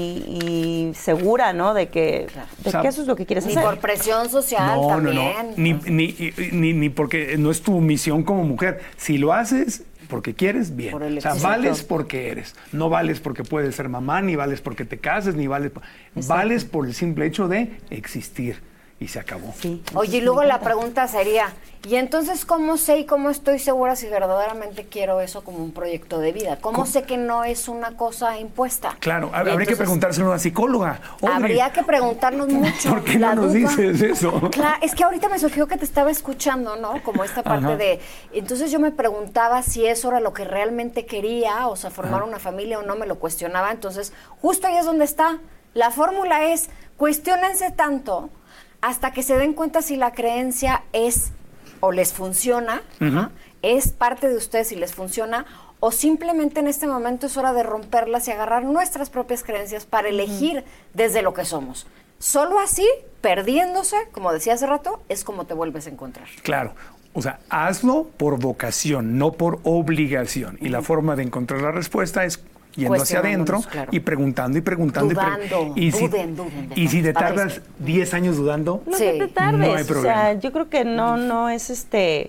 y, y segura, ¿no? De que, claro. de o sea, que eso es lo que quieres ni hacer. Ni por presión social no, también. No, no, ni, ni, ni, ni porque no es tu misión como mujer. Si lo haces porque quieres, bien. O sea, vales porque eres. No vales porque puedes ser mamá, ni vales porque te cases, ni vales... Vales por el simple hecho de existir. Y se acabó. Sí. Oye, y luego la pregunta sería, ¿y entonces cómo sé y cómo estoy segura si verdaderamente quiero eso como un proyecto de vida? ¿Cómo, ¿Cómo? sé que no es una cosa impuesta? Claro, y habría entonces, que preguntárselo a una psicóloga. Hombre, habría que preguntarnos mucho. ¿Por qué no nos duda? dices eso? Claro, es que ahorita me surgió que te estaba escuchando, ¿no? Como esta parte Ajá. de... Entonces yo me preguntaba si eso era lo que realmente quería, o sea, formar Ajá. una familia o no, me lo cuestionaba. Entonces, justo ahí es donde está. La fórmula es, cuestiónense tanto hasta que se den cuenta si la creencia es o les funciona, uh-huh. es parte de ustedes y les funciona, o simplemente en este momento es hora de romperlas y agarrar nuestras propias creencias para elegir uh-huh. desde lo que somos. Solo así, perdiéndose, como decía hace rato, es como te vuelves a encontrar. Claro. O sea, hazlo por vocación, no por obligación. Y uh-huh. la forma de encontrar la respuesta es yendo hacia adentro claro. y preguntando y preguntando. Dudando, y, pre- y si, duden, duden. Y si te tardas diez años dudando, no sí. te tardes. No hay problema. O sea, yo creo que no, no es este...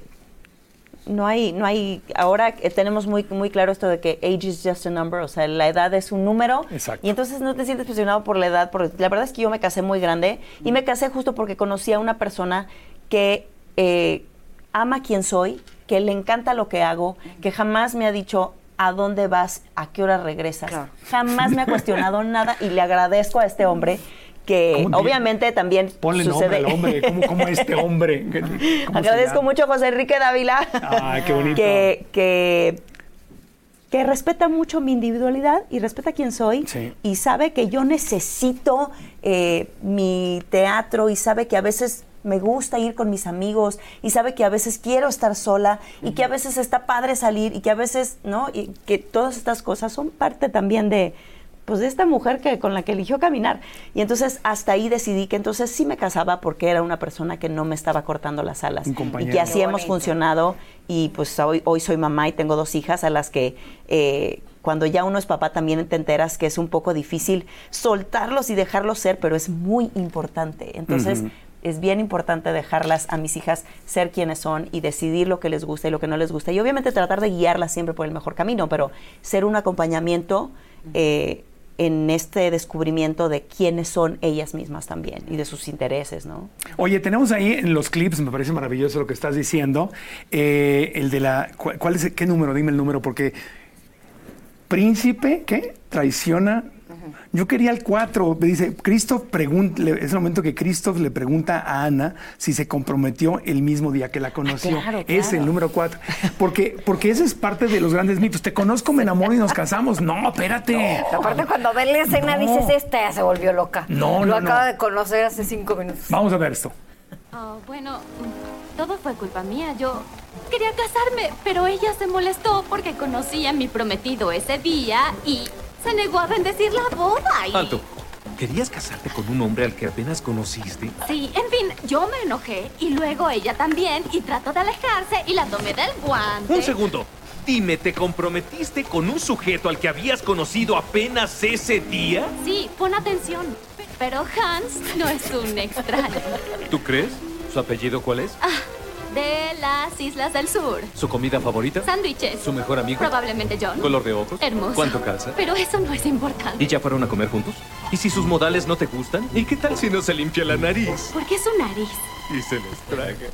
No hay, no hay... Ahora tenemos muy, muy claro esto de que age is just a number, o sea, la edad es un número. Exacto. Y entonces no te sientes presionado por la edad, porque la verdad es que yo me casé muy grande y me casé justo porque conocí a una persona que eh, ama quien soy, que le encanta lo que hago, que jamás me ha dicho... ¿A dónde vas? ¿A qué hora regresas? Claro. Jamás me ha cuestionado nada y le agradezco a este hombre que obviamente también Ponle sucede. nombre al hombre, como, como este hombre. ¿Cómo Agradezco mucho a José Enrique Dávila. Ay, qué bonito. Que, que, que respeta mucho mi individualidad y respeta quién soy. Sí. Y sabe que yo necesito eh, mi teatro y sabe que a veces me gusta ir con mis amigos y sabe que a veces quiero estar sola y que a veces está padre salir y que a veces, ¿no? Y que todas estas cosas son parte también de, pues, de esta mujer que con la que eligió caminar. Y entonces hasta ahí decidí que entonces sí me casaba porque era una persona que no me estaba cortando las alas. Un compañero. Y que así Qué hemos bonito. funcionado y pues hoy, hoy soy mamá y tengo dos hijas a las que eh, cuando ya uno es papá también te enteras que es un poco difícil soltarlos y dejarlos ser, pero es muy importante. Entonces Ujú. es bien importante dejarlas a mis hijas ser quienes son y decidir lo que les gusta y lo que no les gusta. Y obviamente tratar de guiarlas siempre por el mejor camino, pero ser un acompañamiento eh, en este descubrimiento de quiénes son ellas mismas también y de sus intereses, ¿no? Oye, tenemos ahí en los clips, me parece maravilloso lo que estás diciendo, eh, el de la... ¿cuál, cuál es el- ¿Qué número? Dime el número, porque Príncipe, ¿qué? Traiciona... Yo quería el cuatro. Dice, Christoph pregunta, le- es el momento que Christoph le pregunta a Ana si se comprometió el mismo día que la conoció. Ah, claro, Es claro. el número cuatro. Porque, porque ese es parte de los grandes mitos. Te conozco, me enamoro y nos casamos. No, espérate. Aparte, cuando ves la escena, No. dices, esta ya se volvió loca. No, Lo no, acaba no. de conocer hace cinco minutos. Vamos a ver esto. Oh, bueno, mm, todo fue culpa mía. Yo quería casarme, pero ella se molestó porque conocí a mi prometido ese día y se negó a bendecir la boda. Y... Alto. ¿Querías casarte con un hombre al que apenas conociste? Sí, en fin, yo me enojé y luego ella también y trató de alejarse y la tomé del guante. Un segundo. Dime, ¿te comprometiste con un sujeto al que habías conocido apenas ese día? Sí, pon atención. Pero Hans no es un extraño. ¿Tú crees? ¿Su apellido cuál es? Ah, de las Islas del Sur. ¿Su comida favorita? Sándwiches. ¿Su mejor amigo? Probablemente John. ¿Color de ojos? Hermoso. ¿Cuánto calza? Pero eso no es importante. ¿Y ya fueron a comer juntos? ¿Y si sus modales no te gustan? ¿Y qué tal si no se limpia la nariz? ¿Por qué su nariz? Y se les traga.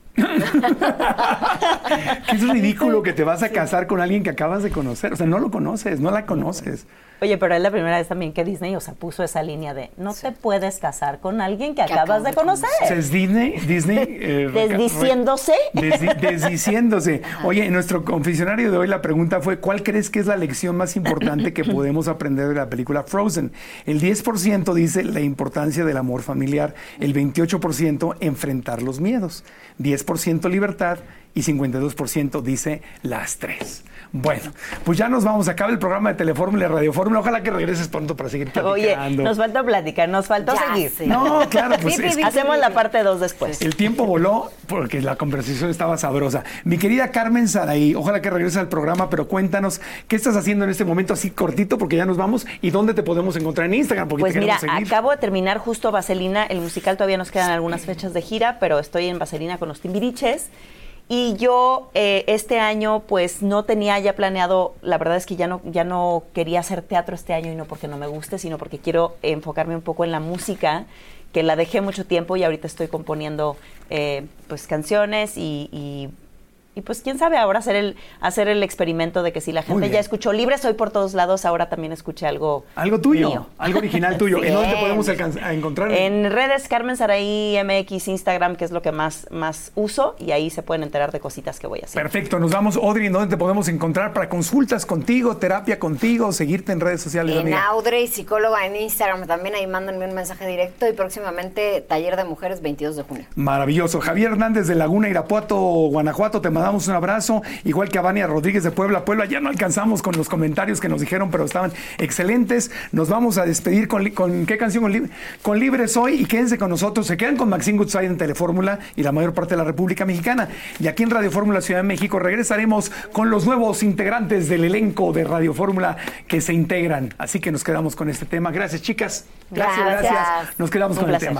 Que es ridículo que te vas a casar con alguien que acabas de conocer. O sea, no lo conoces, no la conoces. Oye, pero es la primera vez también que Disney, o sea, puso esa línea de no te puedes casar con alguien que acabas de conocer. O sea, es Disney, Disney... eh, reca- Desdiciéndose. Desdi- desdiciéndose. Oye, en nuestro confesionario de hoy la pregunta fue, ¿cuál crees que es la lección más importante que podemos aprender de la película Frozen? El diez por ciento dice la importancia del amor familiar, el veintiocho por ciento enfrentar los miedos, diez por ciento libertad y cincuenta y dos por ciento dice las tres. Bueno, pues ya nos vamos. Acaba el programa de Telefórmula y Radio Fórmula. Ojalá que regreses pronto para seguir platicando. Oye, nos falta platicar, nos faltó Ya seguir. sé. No, claro, pues es- Hacemos la parte dos después. El tiempo voló porque la conversación estaba sabrosa. Mi querida Carmen Saraí, ojalá que regreses al programa, pero cuéntanos qué estás haciendo en este momento así cortito porque ya nos vamos y dónde te podemos encontrar en Instagram porque Pues te mira, queremos seguir. acabo de terminar justo Vaselina, el musical, todavía nos quedan algunas fechas de gira, pero estoy en Vaselina con los Timbiriches. Y yo eh, este año pues no tenía ya planeado, la verdad es que ya no, ya no quería hacer teatro este año y no porque no me guste, sino porque quiero enfocarme un poco en la música, que la dejé mucho tiempo y ahorita estoy componiendo eh, pues canciones y, y, y pues quién sabe ahora hacer el, hacer el experimento de que si la Muy gente bien. ya escuchó Libre Soy por todos lados, ahora también escuché algo Algo tuyo, mío. algo original tuyo. ¿En dónde te Bien. podemos alcanz- a encontrar? En redes Carmen Saraí M X, Instagram, que es lo que más, más uso, y ahí se pueden enterar de cositas que voy a hacer. Perfecto, nos vamos. Audrey, ¿en dónde te podemos encontrar para consultas contigo, terapia contigo, seguirte en redes sociales, En amiga? Audrey, psicóloga en Instagram, también ahí mándenme un mensaje directo y próximamente taller de mujeres veintidós de junio. Maravilloso. Javier Hernández de Laguna, Irapuato, Guanajuato, te mandamos un abrazo. Igual que a Vania Rodríguez de Puebla. Puebla, ya no alcanzamos con los comentarios que nos dijeron, pero estaban excelentes. Nos vamos a despedir con, li- con ¿qué canción? Con, Lib- con Libre Soy y quédense con nosotros. Se quedan con Maxine Goodside en Telefórmula y la mayor parte de la República Mexicana. Y aquí en Radio Fórmula Ciudad de México regresaremos con los nuevos integrantes del elenco de Radio Fórmula que se integran. Así que nos quedamos con este tema. Gracias, chicas. Gracias, gracias. Gracias. Nos quedamos Un con placer.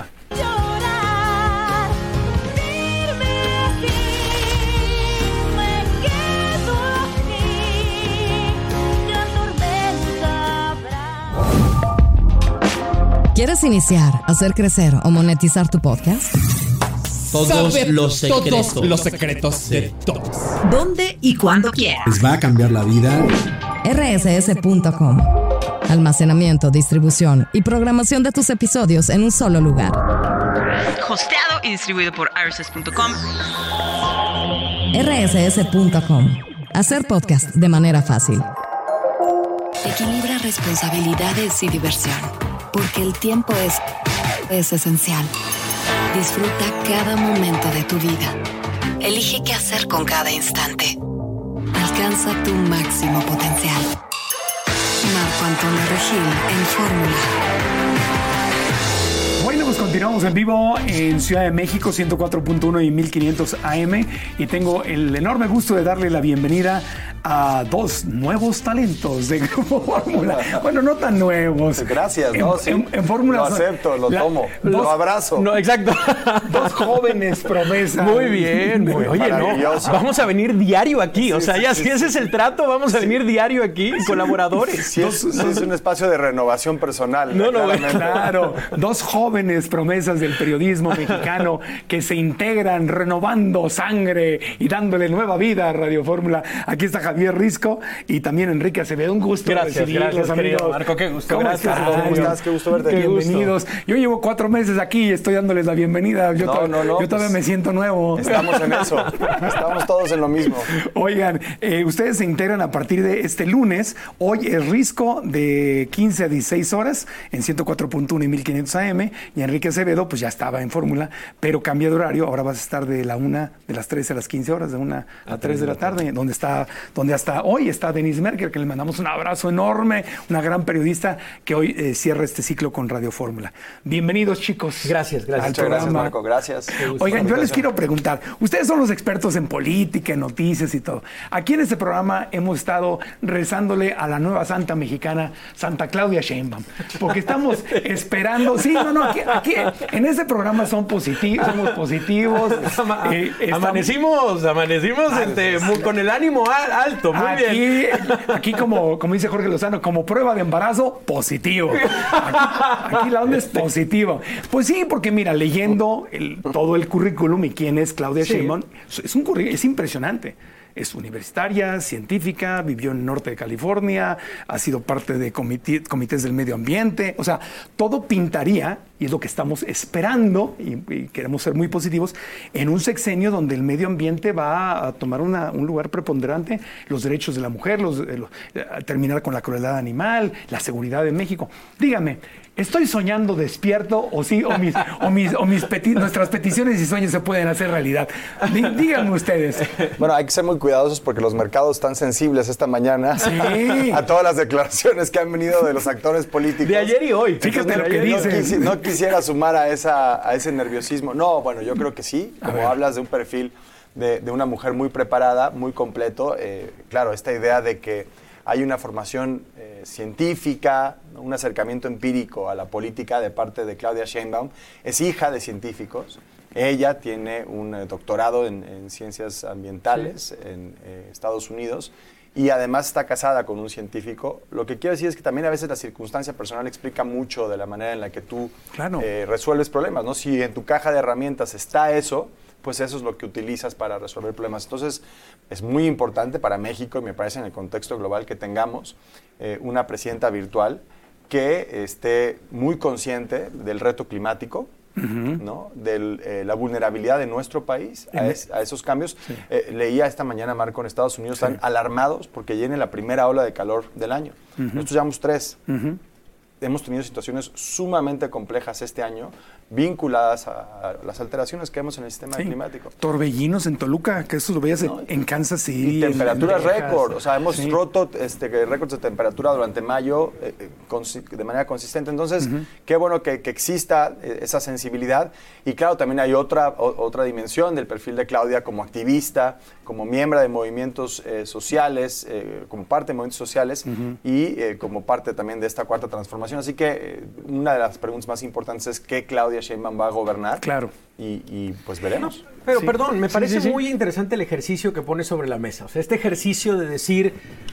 el tema. ¿Quieres iniciar, hacer crecer o monetizar tu podcast? Todos Sabe los secretos. Todos los secretos de todos. ¿Dónde y cuándo quieras? Les va a cambiar la vida. R S S punto com. almacenamiento, distribución y programación de tus episodios en un solo lugar. Hosteado y distribuido por R S S punto com. R S S punto com. Hacer podcast de manera fácil. Equilibra responsabilidades y diversión, porque el tiempo es, es esencial. Disfruta cada momento de tu vida. Elige qué hacer con cada instante. Alcanza tu máximo potencial. Marco Antonio Regil en Fórmula. Bueno, pues continuamos en vivo en Ciudad de México, ciento cuatro punto uno y mil quinientos A M, y tengo el enorme gusto de darle la bienvenida a dos nuevos talentos de Grupo Fórmula. Bueno, no tan nuevos. Gracias, en, no, sí. En, en Fórmula. Lo acepto, lo la, tomo, dos, lo abrazo. No, exacto. Dos jóvenes promesas. Muy bien, muy, oye, no, vamos a venir diario aquí, sí, o sea, ya sí, si sí, ese sí. es el trato, vamos a venir diario aquí, sí. colaboradores. Sí, es, sí, es un espacio de renovación personal. No, no, claro. Dos jóvenes promesas del periodismo mexicano que se integran renovando sangre y dándole nueva vida a Radio Fórmula. Aquí está Javier Risco y también Enrique Acevedo. Un gusto gracias, recibirlos, gracias, amigos. Marco, qué gusto. ¿Cómo gracias. estás? ¿Cómo estás? Qué gusto verte. Qué Bienvenidos. Gusto. Yo llevo cuatro meses aquí y estoy dándoles la bienvenida. Yo, no, to- no, no, yo todavía pues, me siento nuevo. Estamos en eso. Estamos todos en lo mismo. Oigan, eh, ustedes se integran a partir de este lunes. Hoy es Risco de quince a dieciséis horas en ciento cuatro punto uno y mil quinientos A M, y Enrique Acevedo pues ya estaba en Fórmula, pero cambia de horario. Ahora vas a estar de la una, de las trece a las quince horas, de una a tres de la tarde, donde está, donde hasta hoy está Denise Merker, que le mandamos un abrazo enorme, una gran periodista que hoy eh, cierra este ciclo con Radio Fórmula. Bienvenidos, chicos. Gracias, gracias. Muchas gracias, Marco. Gracias. Oigan, yo les quiero preguntar, ustedes son los expertos en política, en noticias y todo. Aquí en este programa hemos estado rezándole a la nueva santa mexicana, Santa Claudia Sheinbaum, porque estamos esperando, sí, no, no, aquí, aquí en este programa son positivos, somos positivos. Eh, estamos, amanecimos, amanecimos ah, este, muy, con el ánimo alto, muy aquí, bien. Aquí, como, como dice Jorge Lozano, como prueba de embarazo, positivo. Aquí, aquí la onda es positiva. Pues sí, porque mira, leyendo el, todo el currículum y quién es Claudia sí. Sheinbaum, es, un, es impresionante. Es universitaria, científica, vivió en el norte de California, ha sido parte de comité, comités del medio ambiente. O sea, todo pintaría, y es lo que estamos esperando, y, y queremos ser muy positivos, en un sexenio donde el medio ambiente va a tomar una, un lugar preponderante, los derechos de la mujer, los, los, a terminar con la crueldad animal, la seguridad de México. Dígame, ¿estoy soñando despierto o sí, o, mis, o, mis, o mis peti- nuestras peticiones y sueños se pueden hacer realidad? Dí, díganme ustedes. Bueno, hay que ser muy cuidadosos porque los mercados están sensibles esta mañana sí. a todas las declaraciones que han venido de los actores políticos. De ayer y hoy. Fíjate lo que no, dicen. Quisi, no quisiera sumar a, esa, a ese nerviosismo. No, bueno, yo creo que sí. Como hablas de un perfil de, de una mujer muy preparada, muy completo. Eh, claro, esta idea de que hay una formación eh, científica, un acercamiento empírico a la política de parte de Claudia Sheinbaum. Es hija de científicos. Ella tiene un eh, doctorado en, en ciencias ambientales sí. en eh, Estados Unidos y además está casada con un científico. Lo que quiero decir es que también a veces la circunstancia personal explica mucho de la manera en la que tú claro. eh, resuelves problemas, ¿no? Si en tu caja de herramientas está eso, pues eso es lo que utilizas para resolver problemas. Entonces, es muy importante para México, y me parece en el contexto global, que tengamos eh, una presidenta virtual que esté muy consciente del reto climático, uh-huh. ¿no? de eh, la vulnerabilidad de nuestro país a, es, a esos cambios. Sí. Eh, leía esta mañana, Marco, en Estados Unidos sí. están alarmados porque viene la primera ola de calor del año. Uh-huh. Nosotros llevamos tres. Uh-huh. Hemos tenido situaciones sumamente complejas este año vinculadas a, a las alteraciones que vemos en el sistema sí. climático. Torbellinos en Toluca, que eso lo veías no, en Kansas City. Y temperaturas récord, o sea, hemos sí. roto este, récords de temperatura durante mayo eh, consi- de manera consistente. Entonces, uh-huh. qué bueno que, que exista eh, esa sensibilidad. Y claro, también hay otra, o, otra dimensión del perfil de Claudia como activista, como miembro de movimientos eh, sociales, eh, como parte de movimientos sociales uh-huh. y eh, como parte también de esta cuarta transformación. Así que eh, una de las preguntas más importantes es qué Claudia Sheinbaum va a gobernar. Claro. Y, y pues veremos. Pero sí. perdón, me parece sí, sí, sí. muy interesante el ejercicio que pone sobre la mesa. O sea, este ejercicio de decir,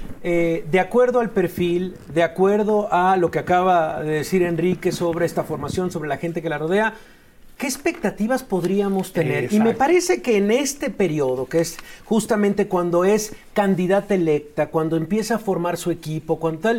eh, de acuerdo al perfil, de acuerdo a lo que acaba de decir Enrique sobre esta formación, sobre la gente que la rodea, ¿qué expectativas podríamos tener? Exacto. Y me parece que en este periodo, que es justamente cuando es candidata electa, cuando empieza a formar su equipo, cuando tal,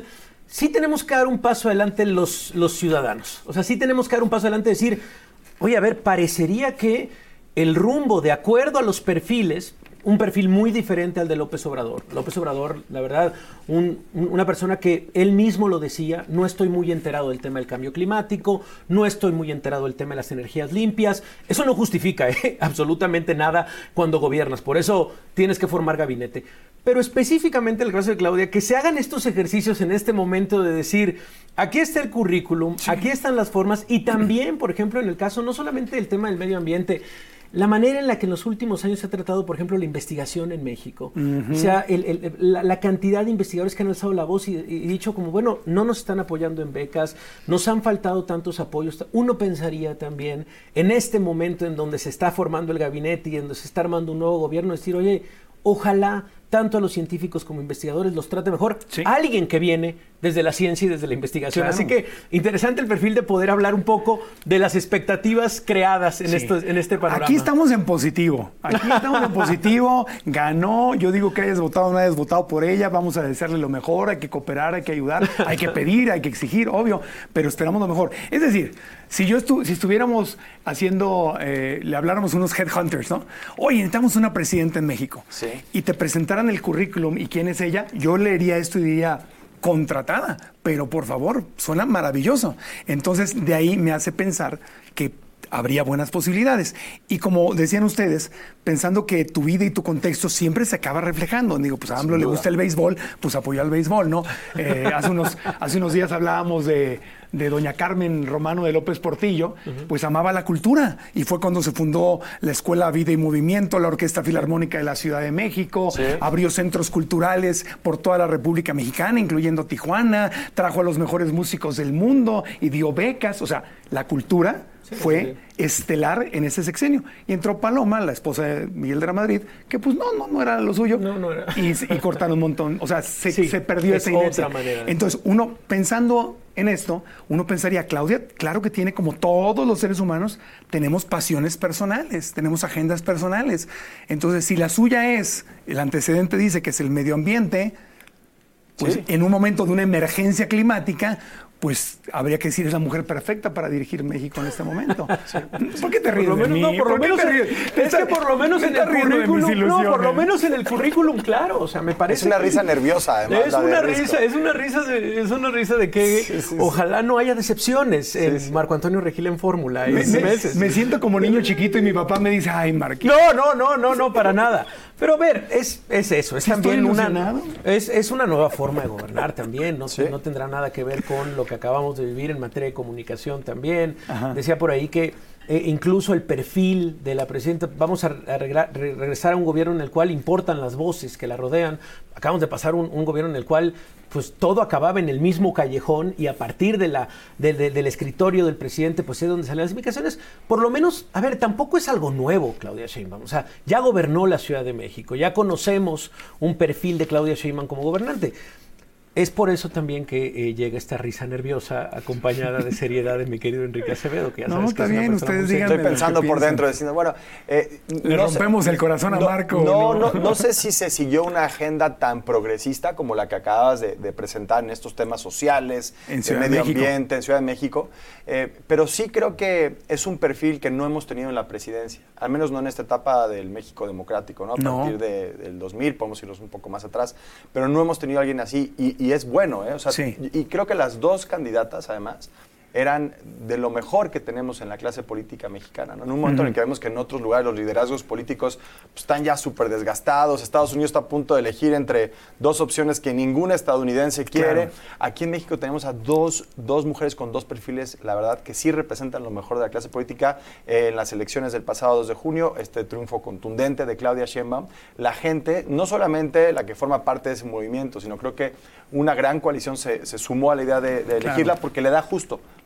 sí tenemos que dar un paso adelante los, los ciudadanos. O sea, sí tenemos que dar un paso adelante y decir, oye, a ver, parecería que el rumbo, de acuerdo a los perfiles, un perfil muy diferente al de López Obrador. López Obrador, la verdad, un, un, una persona que él mismo lo decía, no estoy muy enterado del tema del cambio climático, no estoy muy enterado del tema de las energías limpias. Eso no justifica ¿eh? absolutamente nada cuando gobiernas. Por eso tienes que formar gabinete. Pero específicamente el caso de Claudia, que se hagan estos ejercicios en este momento de decir, aquí está el currículum, sí. aquí están las formas, y también, por ejemplo, en el caso no solamente del tema del medio ambiente, la manera en la que en los últimos años se ha tratado, por ejemplo, la investigación en México. Uh-huh. O sea, el, el, la, la cantidad de investigadores que han alzado la voz y, y dicho como, bueno, no nos están apoyando en becas, nos han faltado tantos apoyos. Uno pensaría también, en este momento en donde se está formando el gabinete y en donde se está armando un nuevo gobierno, decir, oye, ojalá tanto a los científicos como investigadores los trate mejor sí. alguien que viene desde la ciencia y desde la investigación. Claro. Así que interesante el perfil de poder hablar un poco de las expectativas creadas en, sí. esto, en este panorama. Aquí estamos en positivo. Aquí estamos en positivo. Ganó. Yo digo que hayas votado o no hayas votado por ella. Vamos a desearle lo mejor. Hay que cooperar, hay que ayudar, hay que pedir, hay que exigir, obvio. Pero esperamos lo mejor. Es decir, si yo estu si estuviéramos haciendo, eh, le habláramos a unos headhunters, ¿no? Oye, necesitamos una presidenta en México. Sí. Y te presentaran el currículum y quién es ella, yo leería esto y diría, contratada, pero por favor, suena maravilloso. Entonces, de ahí me hace pensar que habría buenas posibilidades. Y como decían ustedes, pensando que tu vida y tu contexto siempre se acaba reflejando. Digo, pues a AMLO le gusta el béisbol, pues apoyó al béisbol, ¿no? Eh, hace, unos, hace unos días hablábamos de, de doña Carmen Romano de López Portillo, uh-huh. pues amaba la cultura. Y fue cuando se fundó la Escuela Vida y Movimiento, la Orquesta Filarmónica de la Ciudad de México, sí. abrió centros culturales por toda la República Mexicana, incluyendo Tijuana, trajo a los mejores músicos del mundo y dio becas. O sea, la cultura sí, fue sí. estelar en ese sexenio. Y entró Paloma, la esposa de Miguel de la Madrid, que pues no, no, no era lo suyo. No, no era. Y, y cortaron un montón. O sea, se, sí, se perdió esa inercia. Manera. Entonces, uno pensando en esto, uno pensaría, Claudia, claro que tiene, como todos los seres humanos, tenemos pasiones personales, tenemos agendas personales. Entonces, si la suya es, el antecedente dice que es el medio ambiente, pues sí. en un momento de una emergencia climática, pues habría que decir, es la mujer perfecta para dirigir México en este momento. Sí. ¿Por qué te ríes por lo menos, de mí? No, por lo menos, en, es que por lo menos en el currículum, no, por lo menos en el currículum, claro, o sea, me parece. Es una risa que, nerviosa, además. Es una risa, es una risa, de, es una risa de que sí, sí, ojalá sí. no haya decepciones sí, en sí. Marco Antonio Regil en Fórmula. Me, me, me siento como niño chiquito y mi papá me dice, ay, Marquito. No, no, no, no, no, para nada. Pero a ver, es, es eso, es ¿Sí también una, es, es una nueva forma de gobernar también, no, ¿Sí? no tendrá nada que ver con lo que acabamos de vivir en materia de comunicación también. Ajá. Decía por ahí que eh, incluso el perfil de la presidenta, vamos a, a regla, re, regresar a un gobierno en el cual importan las voces que la rodean. Acabamos de pasar un, un gobierno en el cual pues todo acababa en el mismo callejón y a partir de la, de, de, del escritorio del presidente, pues es donde salen las indicaciones. Por lo menos, a ver, tampoco es algo nuevo Claudia Sheinbaum. O sea, ya gobernó la Ciudad de México, ya conocemos un perfil de Claudia Sheinbaum como gobernante. Es por eso también que eh, llega esta risa nerviosa acompañada de seriedad de mi querido Enrique Acevedo, que ya no, sabes está que bien, ustedes díganme. Estoy pensando por dentro, diciendo, bueno... Eh, Le no rompemos sé, el corazón a no, Marco. No, no, no, no sé si se siguió una agenda tan progresista como la que acabas de, de presentar en estos temas sociales, en de medio ambiente, en Ciudad de México, eh, pero sí creo que es un perfil que no hemos tenido en la presidencia, al menos no en esta etapa del México democrático, ¿no? A no. partir de, del dos mil, podemos irnos un poco más atrás, pero no hemos tenido a alguien así, y, y es bueno, ¿eh? O sea, sí. Y creo que las dos candidatas, además, eran de lo mejor que tenemos en la clase política mexicana, ¿no? En un momento uh-huh. en el que vemos que en otros lugares los liderazgos políticos pues, están ya súper desgastados, Estados Unidos está a punto de elegir entre dos opciones que ningún estadounidense quiere. Claro. Aquí en México tenemos a dos, dos mujeres con dos perfiles, la verdad, que sí representan lo mejor de la clase política. Eh, en las elecciones del pasado dos de junio, este triunfo contundente de Claudia Sheinbaum, la gente, no solamente la que forma parte de ese movimiento, sino creo que una gran coalición se, se sumó a la idea de, de elegirla claro. porque le da justo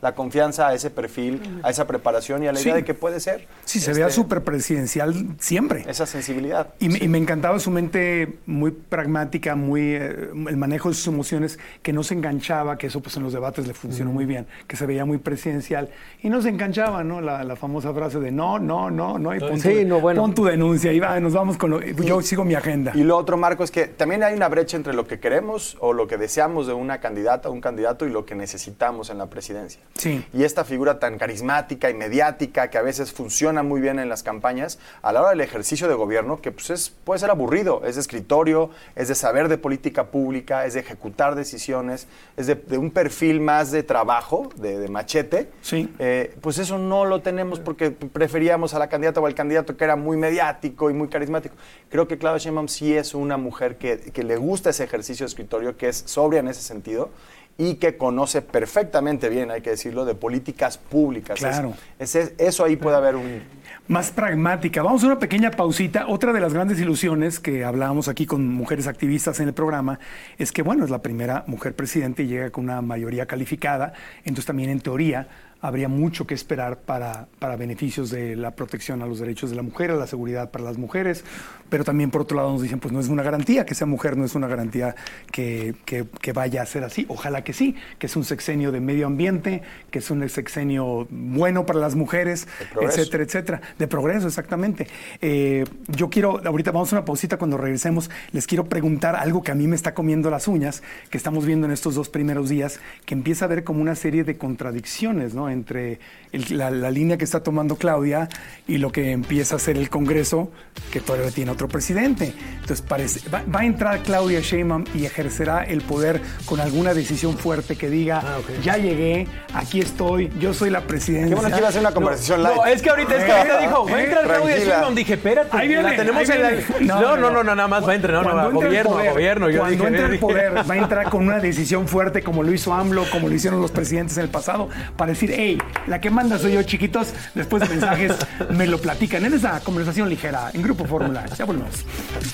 la confianza a ese perfil, a esa preparación y a la Sí. idea de que puede ser. Sí, se este, veía súper presidencial siempre. Esa sensibilidad. Y, me- y me encantaba su mente muy pragmática, muy eh, el manejo de sus emociones, que no se enganchaba, que eso pues en los debates le funcionó muy bien, que se veía muy presidencial y no se enganchaba, ¿no? La, la famosa frase de no, no, no, no, y pon, Sí, tu, no, bueno. pon tu denuncia y va, nos vamos con lo, yo sigo mi agenda. Y lo otro, Marco, es que también hay una brecha entre lo que queremos o lo que deseamos de una candidata o un candidato y lo que necesitamos en la presidencia. Sí. Y esta figura tan carismática y mediática que a veces funciona muy bien en las campañas, a la hora del ejercicio de gobierno, que pues es, puede ser aburrido, es de escritorio, es de saber de política pública, es de ejecutar decisiones, es de, de un perfil más de trabajo, de, de machete, sí. eh, pues eso no lo tenemos porque preferíamos a la candidata o al candidato que era muy mediático y muy carismático. Creo que Claudia Sheinbaum sí es una mujer que, que le gusta ese ejercicio de escritorio, que es sobria en ese sentido y que conoce perfectamente bien, hay que decirlo, de políticas públicas. Claro. Es, es- eso ahí puede haber un... Más pragmática. Vamos a una pequeña pausita. Otra de las grandes ilusiones que hablábamos aquí con mujeres activistas en el programa es que, bueno, es la primera mujer presidente y llega con una mayoría calificada. Entonces también en teoría habría mucho que esperar para, para beneficios de la protección a los derechos de la mujer, a la seguridad para las mujeres, pero también por otro lado nos dicen, pues no es una garantía que sea mujer, no es una garantía que, que, que vaya a ser así. Ojalá que sí, que es un sexenio de medio ambiente, que es un sexenio bueno para las mujeres, progreso. etcétera, etcétera. De progreso, exactamente. Eh, yo quiero, ahorita vamos a una pausita, cuando regresemos, les quiero preguntar algo que a mí me está comiendo las uñas, que estamos viendo en estos dos primeros días, que empieza a ver como una serie de contradicciones, ¿no? Entre el- la, la línea que está tomando Claudia y lo que empieza a hacer el Congreso, que todavía tiene otro presidente. Entonces, parece, va, va a entrar Claudia Sheinbaum y ejercerá el poder con alguna decisión fuerte que diga, ya llegué, aquí estoy, yo soy la presidencia. Qué bueno que iba a ser una conversación live. No, es que ahorita, es que ahorita dijo, va a entrar Claudia Tranquila. Sheinbaum. Dije, espérate, Ahí viene, la tenemos ahí en la... viene. No, no, no, no, nada más va a entrar, no, no, Cuando a entre el gobierno, poder, a gobierno. Yo cuando dije, entre el dije- poder, va a entrar con una decisión fuerte como lo hizo AMLO, como lo hicieron los presidentes en el pasado, para decir, hey, la que manda soy yo, chiquitos. Después de mensajes me lo platican en esa conversación ligera en Grupo Fórmula. Ya volvemos.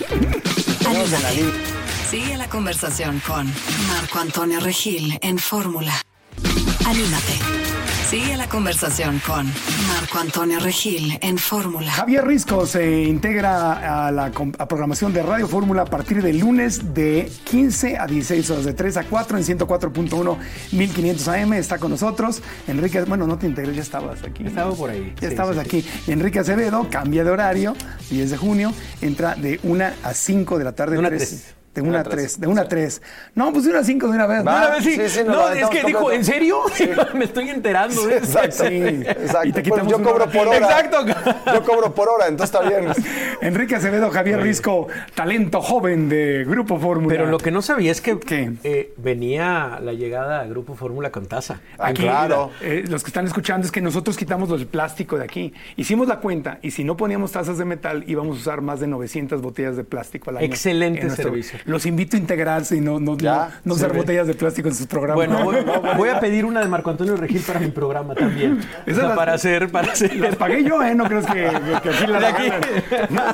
Anímate. Sigue la conversación con Marco Antonio Regil en Fórmula. Anímate. Sigue la conversación con Marco Antonio Regil en Fórmula. Javier Risco se integra a la com- a programación de Radio Fórmula a partir del lunes de quince a dieciséis horas, de tres a cuatro en ciento cuatro punto uno, mil quinientos A M. Está con nosotros Enrique, bueno, no te integré, ya estabas aquí. Estaba por ahí. Ya Sí, estabas sí, aquí. Enrique Acevedo cambia de horario, diez de junio, entra de una a cinco de la tarde. De una a tres. tres. De una a tres, de una a tres. No, pues de una a cinco de una vez. Va. ¿no? Una vez sí. Sí, sí, nos no, lo es aventamos que dijo, completo. ¿en serio? Me estoy enterando de eso. Exacto, Sí. exacto. Y te Pues quitamos yo una cobro hora. por hora. Exacto. Yo cobro por hora, entonces está bien. Enrique Acevedo, Javier Risco, talento joven de Grupo Fórmula. Pero lo que no sabía es que ¿Qué? eh, venía la llegada a Grupo Fórmula con taza. Ah, Aquí, claro. eh, los que están escuchando, es que nosotros quitamos el plástico de aquí. Hicimos la cuenta y si no poníamos tazas de metal íbamos a usar más de novecientas botellas de plástico al año. Excelente en nuestro- servicio. Los invito a integrarse y no, no, Ya, no, no usar sí. botellas de plástico en sus programas. Bueno, voy, voy a pedir una de Marco Antonio Regil para mi programa también. O Esas sea, las- para hacer, para hacer. Las pagué yo, ¿eh? No crees que, que aquí las De aquí. regalan.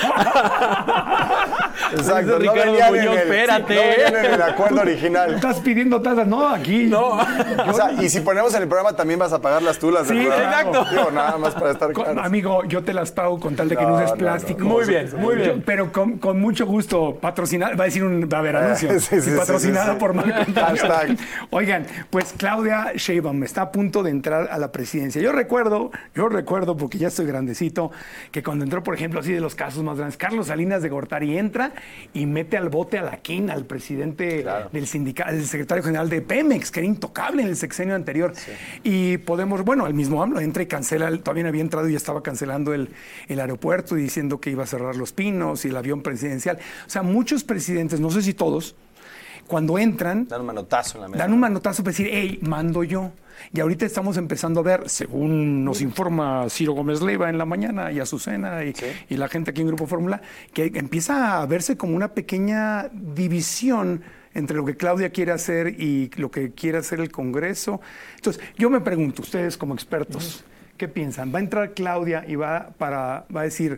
Exacto. Dice Ricardo venían Muñoz, en el, espérate. No venían en el acuerdo original. Estás pidiendo tazas, no, aquí. No. O sea, y si ponemos en el programa también vas a pagar las tulas del Sí, programa. exacto. Digo, nada más para estar Con- claros. amigo, yo te las pago con tal de que no, No, uses no, plástico. no, Muy bien, muy Yo- bien. pero con, con mucho gusto, patrocinada, va a decir un, va a haber anuncio. Eh, sí, sí, y sí, patrocinada sí, sí. por Marco Antonio. Hashtag. Oigan, pues Claudia Sheinbaum está a punto de entrar a la presidencia. Yo recuerdo, yo recuerdo, porque ya estoy grandecito, que cuando entró, por ejemplo, así de los casos más grandes, Carlos Salinas de Gortari entra y mete al bote a la Quin, al presidente Claro. del sindicato, el secretario general de Pemex, que era intocable en el sexenio anterior. Y podemos, bueno, el mismo AMLO entra y cancela, el- todavía no había entrado y ya estaba cancelando el, el aeropuerto y diciendo que iba a cerrar Los Pinos y el avión presidencial. O sea, muchos presidentes, no sé si todos, cuando entran, Dan un manotazo en la mesa. dan un manotazo para decir, hey, mando yo. Y ahorita estamos empezando a ver, según nos informa Ciro Gómez Leiva en la mañana y Azucena y, y la gente aquí en Grupo Fórmula, que empieza a verse como una pequeña división entre lo que Claudia quiere hacer y lo que quiere hacer el Congreso. Entonces, yo me pregunto, ustedes como expertos, ¿qué piensan? ¿Va a entrar Claudia y va, para, va a decir,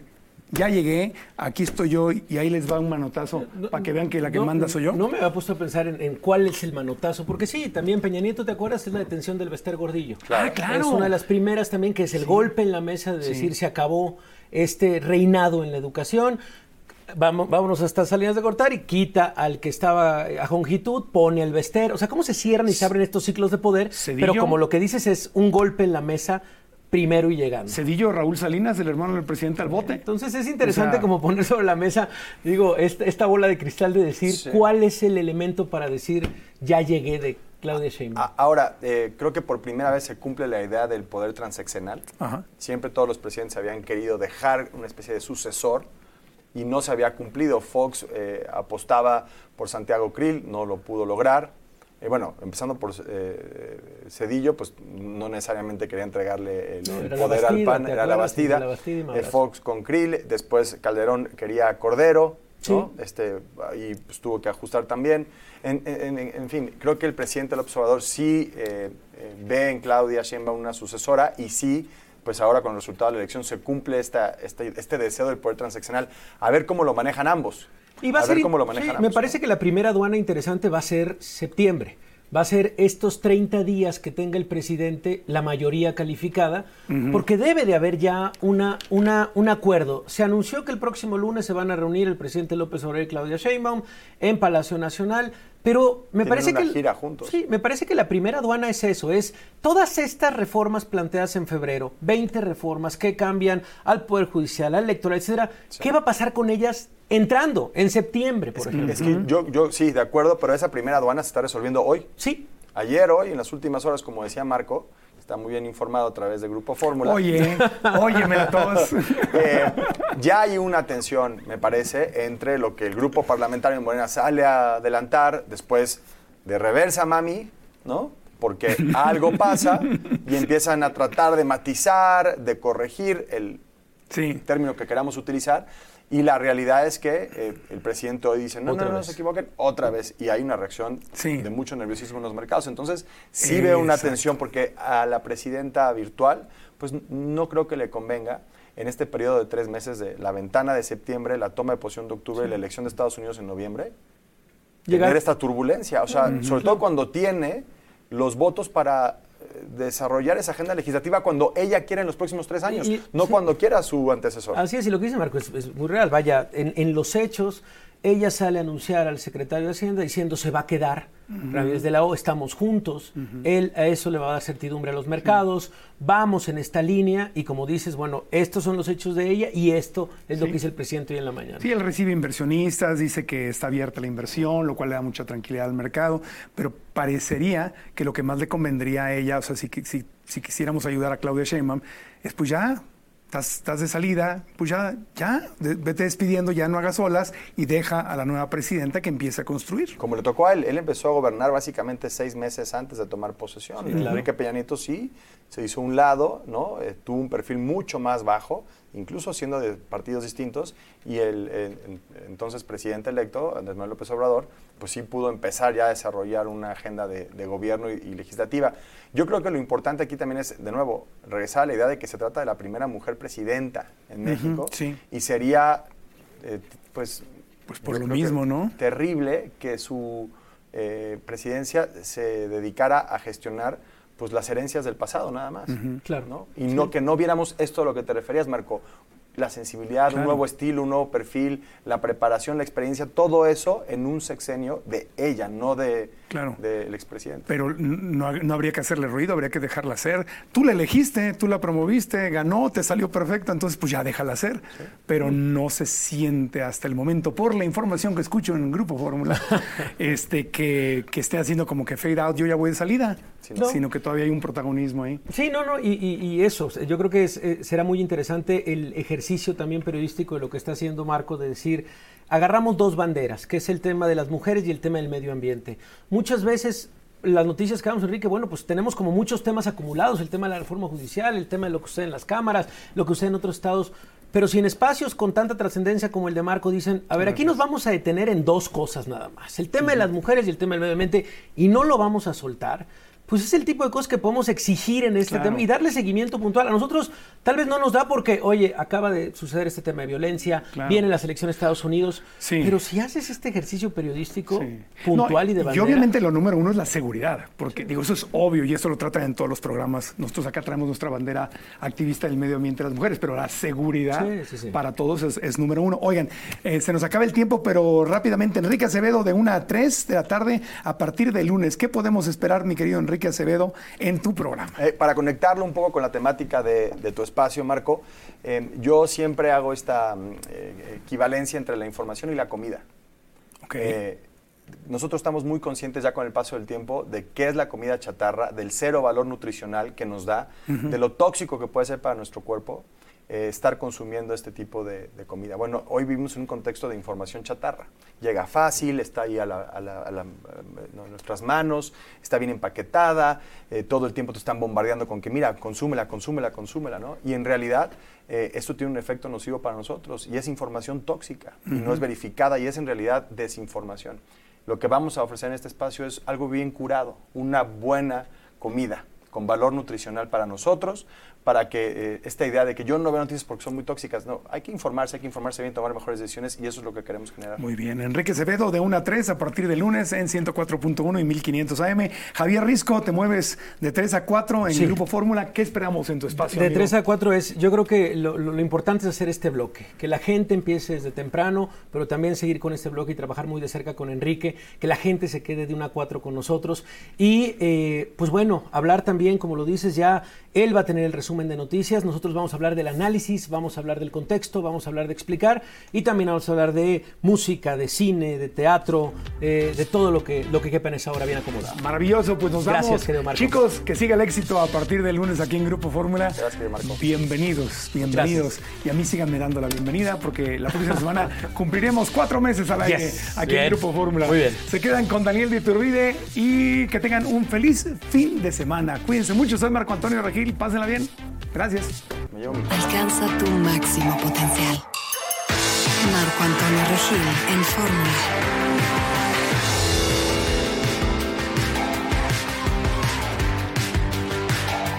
ya llegué, aquí estoy yo y ahí les va un manotazo no, para que vean que la que no, manda soy yo. No me había puesto a pensar en, en cuál es el manotazo, porque sí, también Peña Nieto, ¿te acuerdas? Es la detención del Bester Gordillo. Claro. Ah, claro. Es una de las primeras también, que es el sí. golpe en la mesa de decir sí. se acabó este reinado en la educación. Vamos, vámonos hasta Salinas de Gortari, quita al que estaba a longitud, pone al Bester. O sea, cómo se cierran y se abren estos ciclos de poder. Cedillo. Pero como lo que dices es un golpe en la mesa primero y llegando. Cedillo, Raúl Salinas, el hermano del presidente al bote. Entonces es interesante, o sea, como poner sobre la mesa, digo, esta, esta bola de cristal de decir sí. cuál es el elemento para decir ya llegué de Claudia Sheinbaum. Ahora, eh, creo que por primera vez se cumple la idea del poder transeccional. Ajá. Siempre todos los presidentes habían querido dejar una especie de sucesor y no se había cumplido. Fox eh, apostaba por Santiago Krill, no lo pudo lograr. Eh, bueno, empezando por eh, Cedillo, pues no necesariamente quería entregarle el, no, el era poder Bastida, al P A N, era la Bastida. La Bastida eh, Fox con Krill, después Calderón quería a Cordero, ¿no? Sí. Este, y pues tuvo que ajustar también. En, en, en, en fin, creo que el presidente López Obrador sí eh, eh, ve en Claudia Sheinbaum una sucesora y sí, pues ahora con el resultado de la elección se cumple esta, este, este deseo del poder transaccional. A ver cómo lo manejan ambos. Y va a, a ser, ver cómo lo manejan sí, ambos. Me parece ¿no? que la primera aduana interesante va a ser septiembre. Va a ser estos treinta días que tenga el presidente la mayoría calificada, uh-huh. porque debe de haber ya una, una, un acuerdo. Se anunció que el próximo lunes se van a reunir el presidente López Obrador y Claudia Sheinbaum en Palacio Nacional, pero me Tienen parece una que gira juntos. Sí, me parece que la primera aduana es eso, es todas estas reformas planteadas en febrero, veinte reformas que cambian al Poder Judicial, al Electoral, etcétera. Sí. ¿Qué va a pasar con ellas entrando en septiembre, por es, ejemplo? Es que yo, yo sí, de acuerdo, pero esa primera aduana se está resolviendo hoy. Sí. Ayer, hoy, en las últimas horas, como decía Marco, está muy bien informado a través del Grupo Fórmula. Oye, óyeme todos. eh, ya hay una tensión, me parece, entre lo que el Grupo Parlamentario de Morena sale a adelantar, después de reversa, mami, ¿no? Porque algo pasa y empiezan a tratar de matizar, de corregir el sí. término que queramos utilizar. Y la realidad es que eh, el presidente hoy dice, no, no, no, no se equivoquen, otra vez. Y hay una reacción sí. de mucho nerviosismo en los mercados. Entonces, sí Exacto. veo una tensión porque a la presidenta virtual, pues no creo que le convenga en este periodo de tres meses de la ventana de septiembre, la toma de posición de octubre y sí. la elección de Estados Unidos en noviembre, Llegar. tener esta turbulencia. O sea, uh-huh. sobre todo cuando tiene los votos para desarrollar esa agenda legislativa cuando ella quiera en los próximos tres años, y, no sí. cuando quiera su antecesor. Así es, y lo que dice Marco es, es muy real. Vaya, en, en los hechos, ella sale a anunciar al secretario de Hacienda diciendo se va a quedar, uh-huh. Ramírez de la O, estamos juntos, uh-huh. él a eso le va a dar certidumbre a los mercados, sí. vamos en esta línea y como dices, bueno, estos son los hechos de ella y esto es sí. lo que dice el presidente hoy en la mañana. Sí, él recibe inversionistas, dice que está abierta la inversión, lo cual le da mucha tranquilidad al mercado, pero parecería que lo que más le convendría a ella, o sea, si, si, si quisiéramos ayudar a Claudia Sheinbaum, es pues ya... Estás, estás de salida, pues ya, ya, de, vete despidiendo, ya no hagas olas y deja a la nueva presidenta que empiece a construir. Como le tocó a él, él empezó a gobernar básicamente seis meses antes de tomar posesión. Sí, claro. Enrique Peña Nieto sí, se hizo un lado, ¿no? Eh, tuvo un perfil mucho más bajo, incluso siendo de partidos distintos, y el, el, el entonces presidente electo, Andrés Manuel López Obrador, pues sí pudo empezar ya a desarrollar una agenda de, de gobierno y, y legislativa. Yo creo que lo importante aquí también es, de nuevo, regresar a la idea de que se trata de la primera mujer presidenta en México, uh-huh, sí. y sería, eh, pues... Pues por lo mismo, ¿no? Terrible que su eh, presidencia se dedicara a gestionar pues las herencias del pasado, nada más. Uh-huh, claro. ¿no? Y sí. no que no viéramos esto a lo que te referías, Marco, la sensibilidad, claro. un nuevo estilo, un nuevo perfil, la preparación, la experiencia, todo eso en un sexenio de ella, no de claro. del expresidente. Pero no, no habría que hacerle ruido, habría que dejarla hacer. Tú la elegiste, tú la promoviste, ganó, te salió perfecto, entonces pues ya déjala hacer. Sí. Pero sí. no se siente hasta el momento, por la información que escucho en el Grupo Fórmula, este, que, que esté haciendo como que fade out, yo ya voy de salida. Sí, no. Sino que todavía hay un protagonismo ahí. Sí, no, no, y, y, y eso, yo creo que es, eh, será muy interesante el ejercicio también periodístico de lo que está haciendo Marco, de decir, agarramos dos banderas, que es el tema de las mujeres y el tema del medio ambiente. Muchas veces las noticias que damos, Enrique, bueno, pues tenemos como muchos temas acumulados, el tema de la reforma judicial, el tema de lo que sucede en las cámaras, lo que sucede en otros estados, pero si en espacios con tanta trascendencia como el de Marco dicen, a ver, aquí nos vamos a detener en dos cosas nada más, el tema de las mujeres y el tema del medio ambiente, y no lo vamos a soltar, pues es el tipo de cosas que podemos exigir en este Claro. tema y darle seguimiento puntual. A nosotros tal vez no nos da porque, oye, acaba de suceder este tema de violencia, Claro. viene la selección de Estados Unidos, Sí. pero si haces este ejercicio periodístico Sí. puntual No, y de bandera... Y obviamente lo número uno es la seguridad, porque digo, eso es obvio y eso lo tratan en todos los programas. Nosotros acá traemos nuestra bandera activista del medio ambiente de las mujeres, pero la seguridad Sí, sí, sí. para todos es, es número uno. Oigan, eh, se nos acaba el tiempo, pero rápidamente, Enrique Acevedo de una a tres de la tarde a partir de lunes. ¿Qué podemos esperar, mi querido Enrique Acevedo, en tu programa? Eh, para conectarlo un poco con la temática de, de tu espacio, Marco, eh, yo siempre hago esta eh, equivalencia entre la información y la comida. Okay. Eh, nosotros estamos muy conscientes ya con el paso del tiempo de qué es la comida chatarra, del cero valor nutricional que nos da, Ujú. de lo tóxico que puede ser para nuestro cuerpo eh, estar consumiendo este tipo de, de comida. Bueno, hoy vivimos en un contexto de información chatarra. Llega fácil, está ahí a, la, a, la, a, la, a no, nuestras manos, está bien empaquetada, eh, todo el tiempo te están bombardeando con que, mira, consúmela, consúmela, consúmela, ¿no? Y en realidad eh, esto tiene un efecto nocivo para nosotros y es información tóxica y no es verificada y es en realidad desinformación. Lo que vamos a ofrecer en este espacio es algo bien curado, una buena comida con valor nutricional para nosotros, para que eh, esta idea de que yo no veo noticias porque son muy tóxicas, no, hay que informarse, hay que informarse bien, tomar mejores decisiones y eso es lo que queremos generar. Muy bien, Enrique Acevedo de una a tres a partir de lunes en ciento cuatro punto uno y mil quinientos A M. Javier Risco, te mueves de tres a cuatro en Sí. Grupo Fórmula. ¿Qué esperamos en tu espacio, De amigo? tres a cuatro es, yo creo que lo, lo- lo importante es hacer este bloque, que la gente empiece desde temprano, pero también seguir con este bloque y trabajar muy de cerca con Enrique, que la gente se quede de una a cuatro con nosotros y eh, pues bueno, hablar también, como lo dices, ya él va a tener el resumen de noticias, nosotros vamos a hablar del análisis, vamos a hablar del contexto, vamos a hablar de explicar y también vamos a hablar de música, de cine, de teatro, eh, de todo lo que, lo que quepa en esa hora bien acomodado. Maravilloso, pues nos Gracias, vamos. querido Marco. Chicos, que siga el éxito a partir del lunes aquí en Grupo Fórmula. Gracias, querido Marco. Bienvenidos, bienvenidos. Y a mí síganme dando la bienvenida porque la próxima semana cumpliremos cuatro meses al aire Yes. aquí Bien. en Grupo Fórmula. Muy bien. Se quedan con Daniel de Iturbide y que tengan un feliz fin de semana. Cuídense mucho, soy Marco Antonio Regil, pásenla bien. Gracias. Me llevo mi... Alcanza tu máximo potencial. Marco Antonio Regil en Fórmula.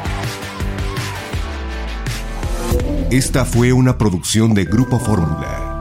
Esta fue una producción de Grupo Fórmula.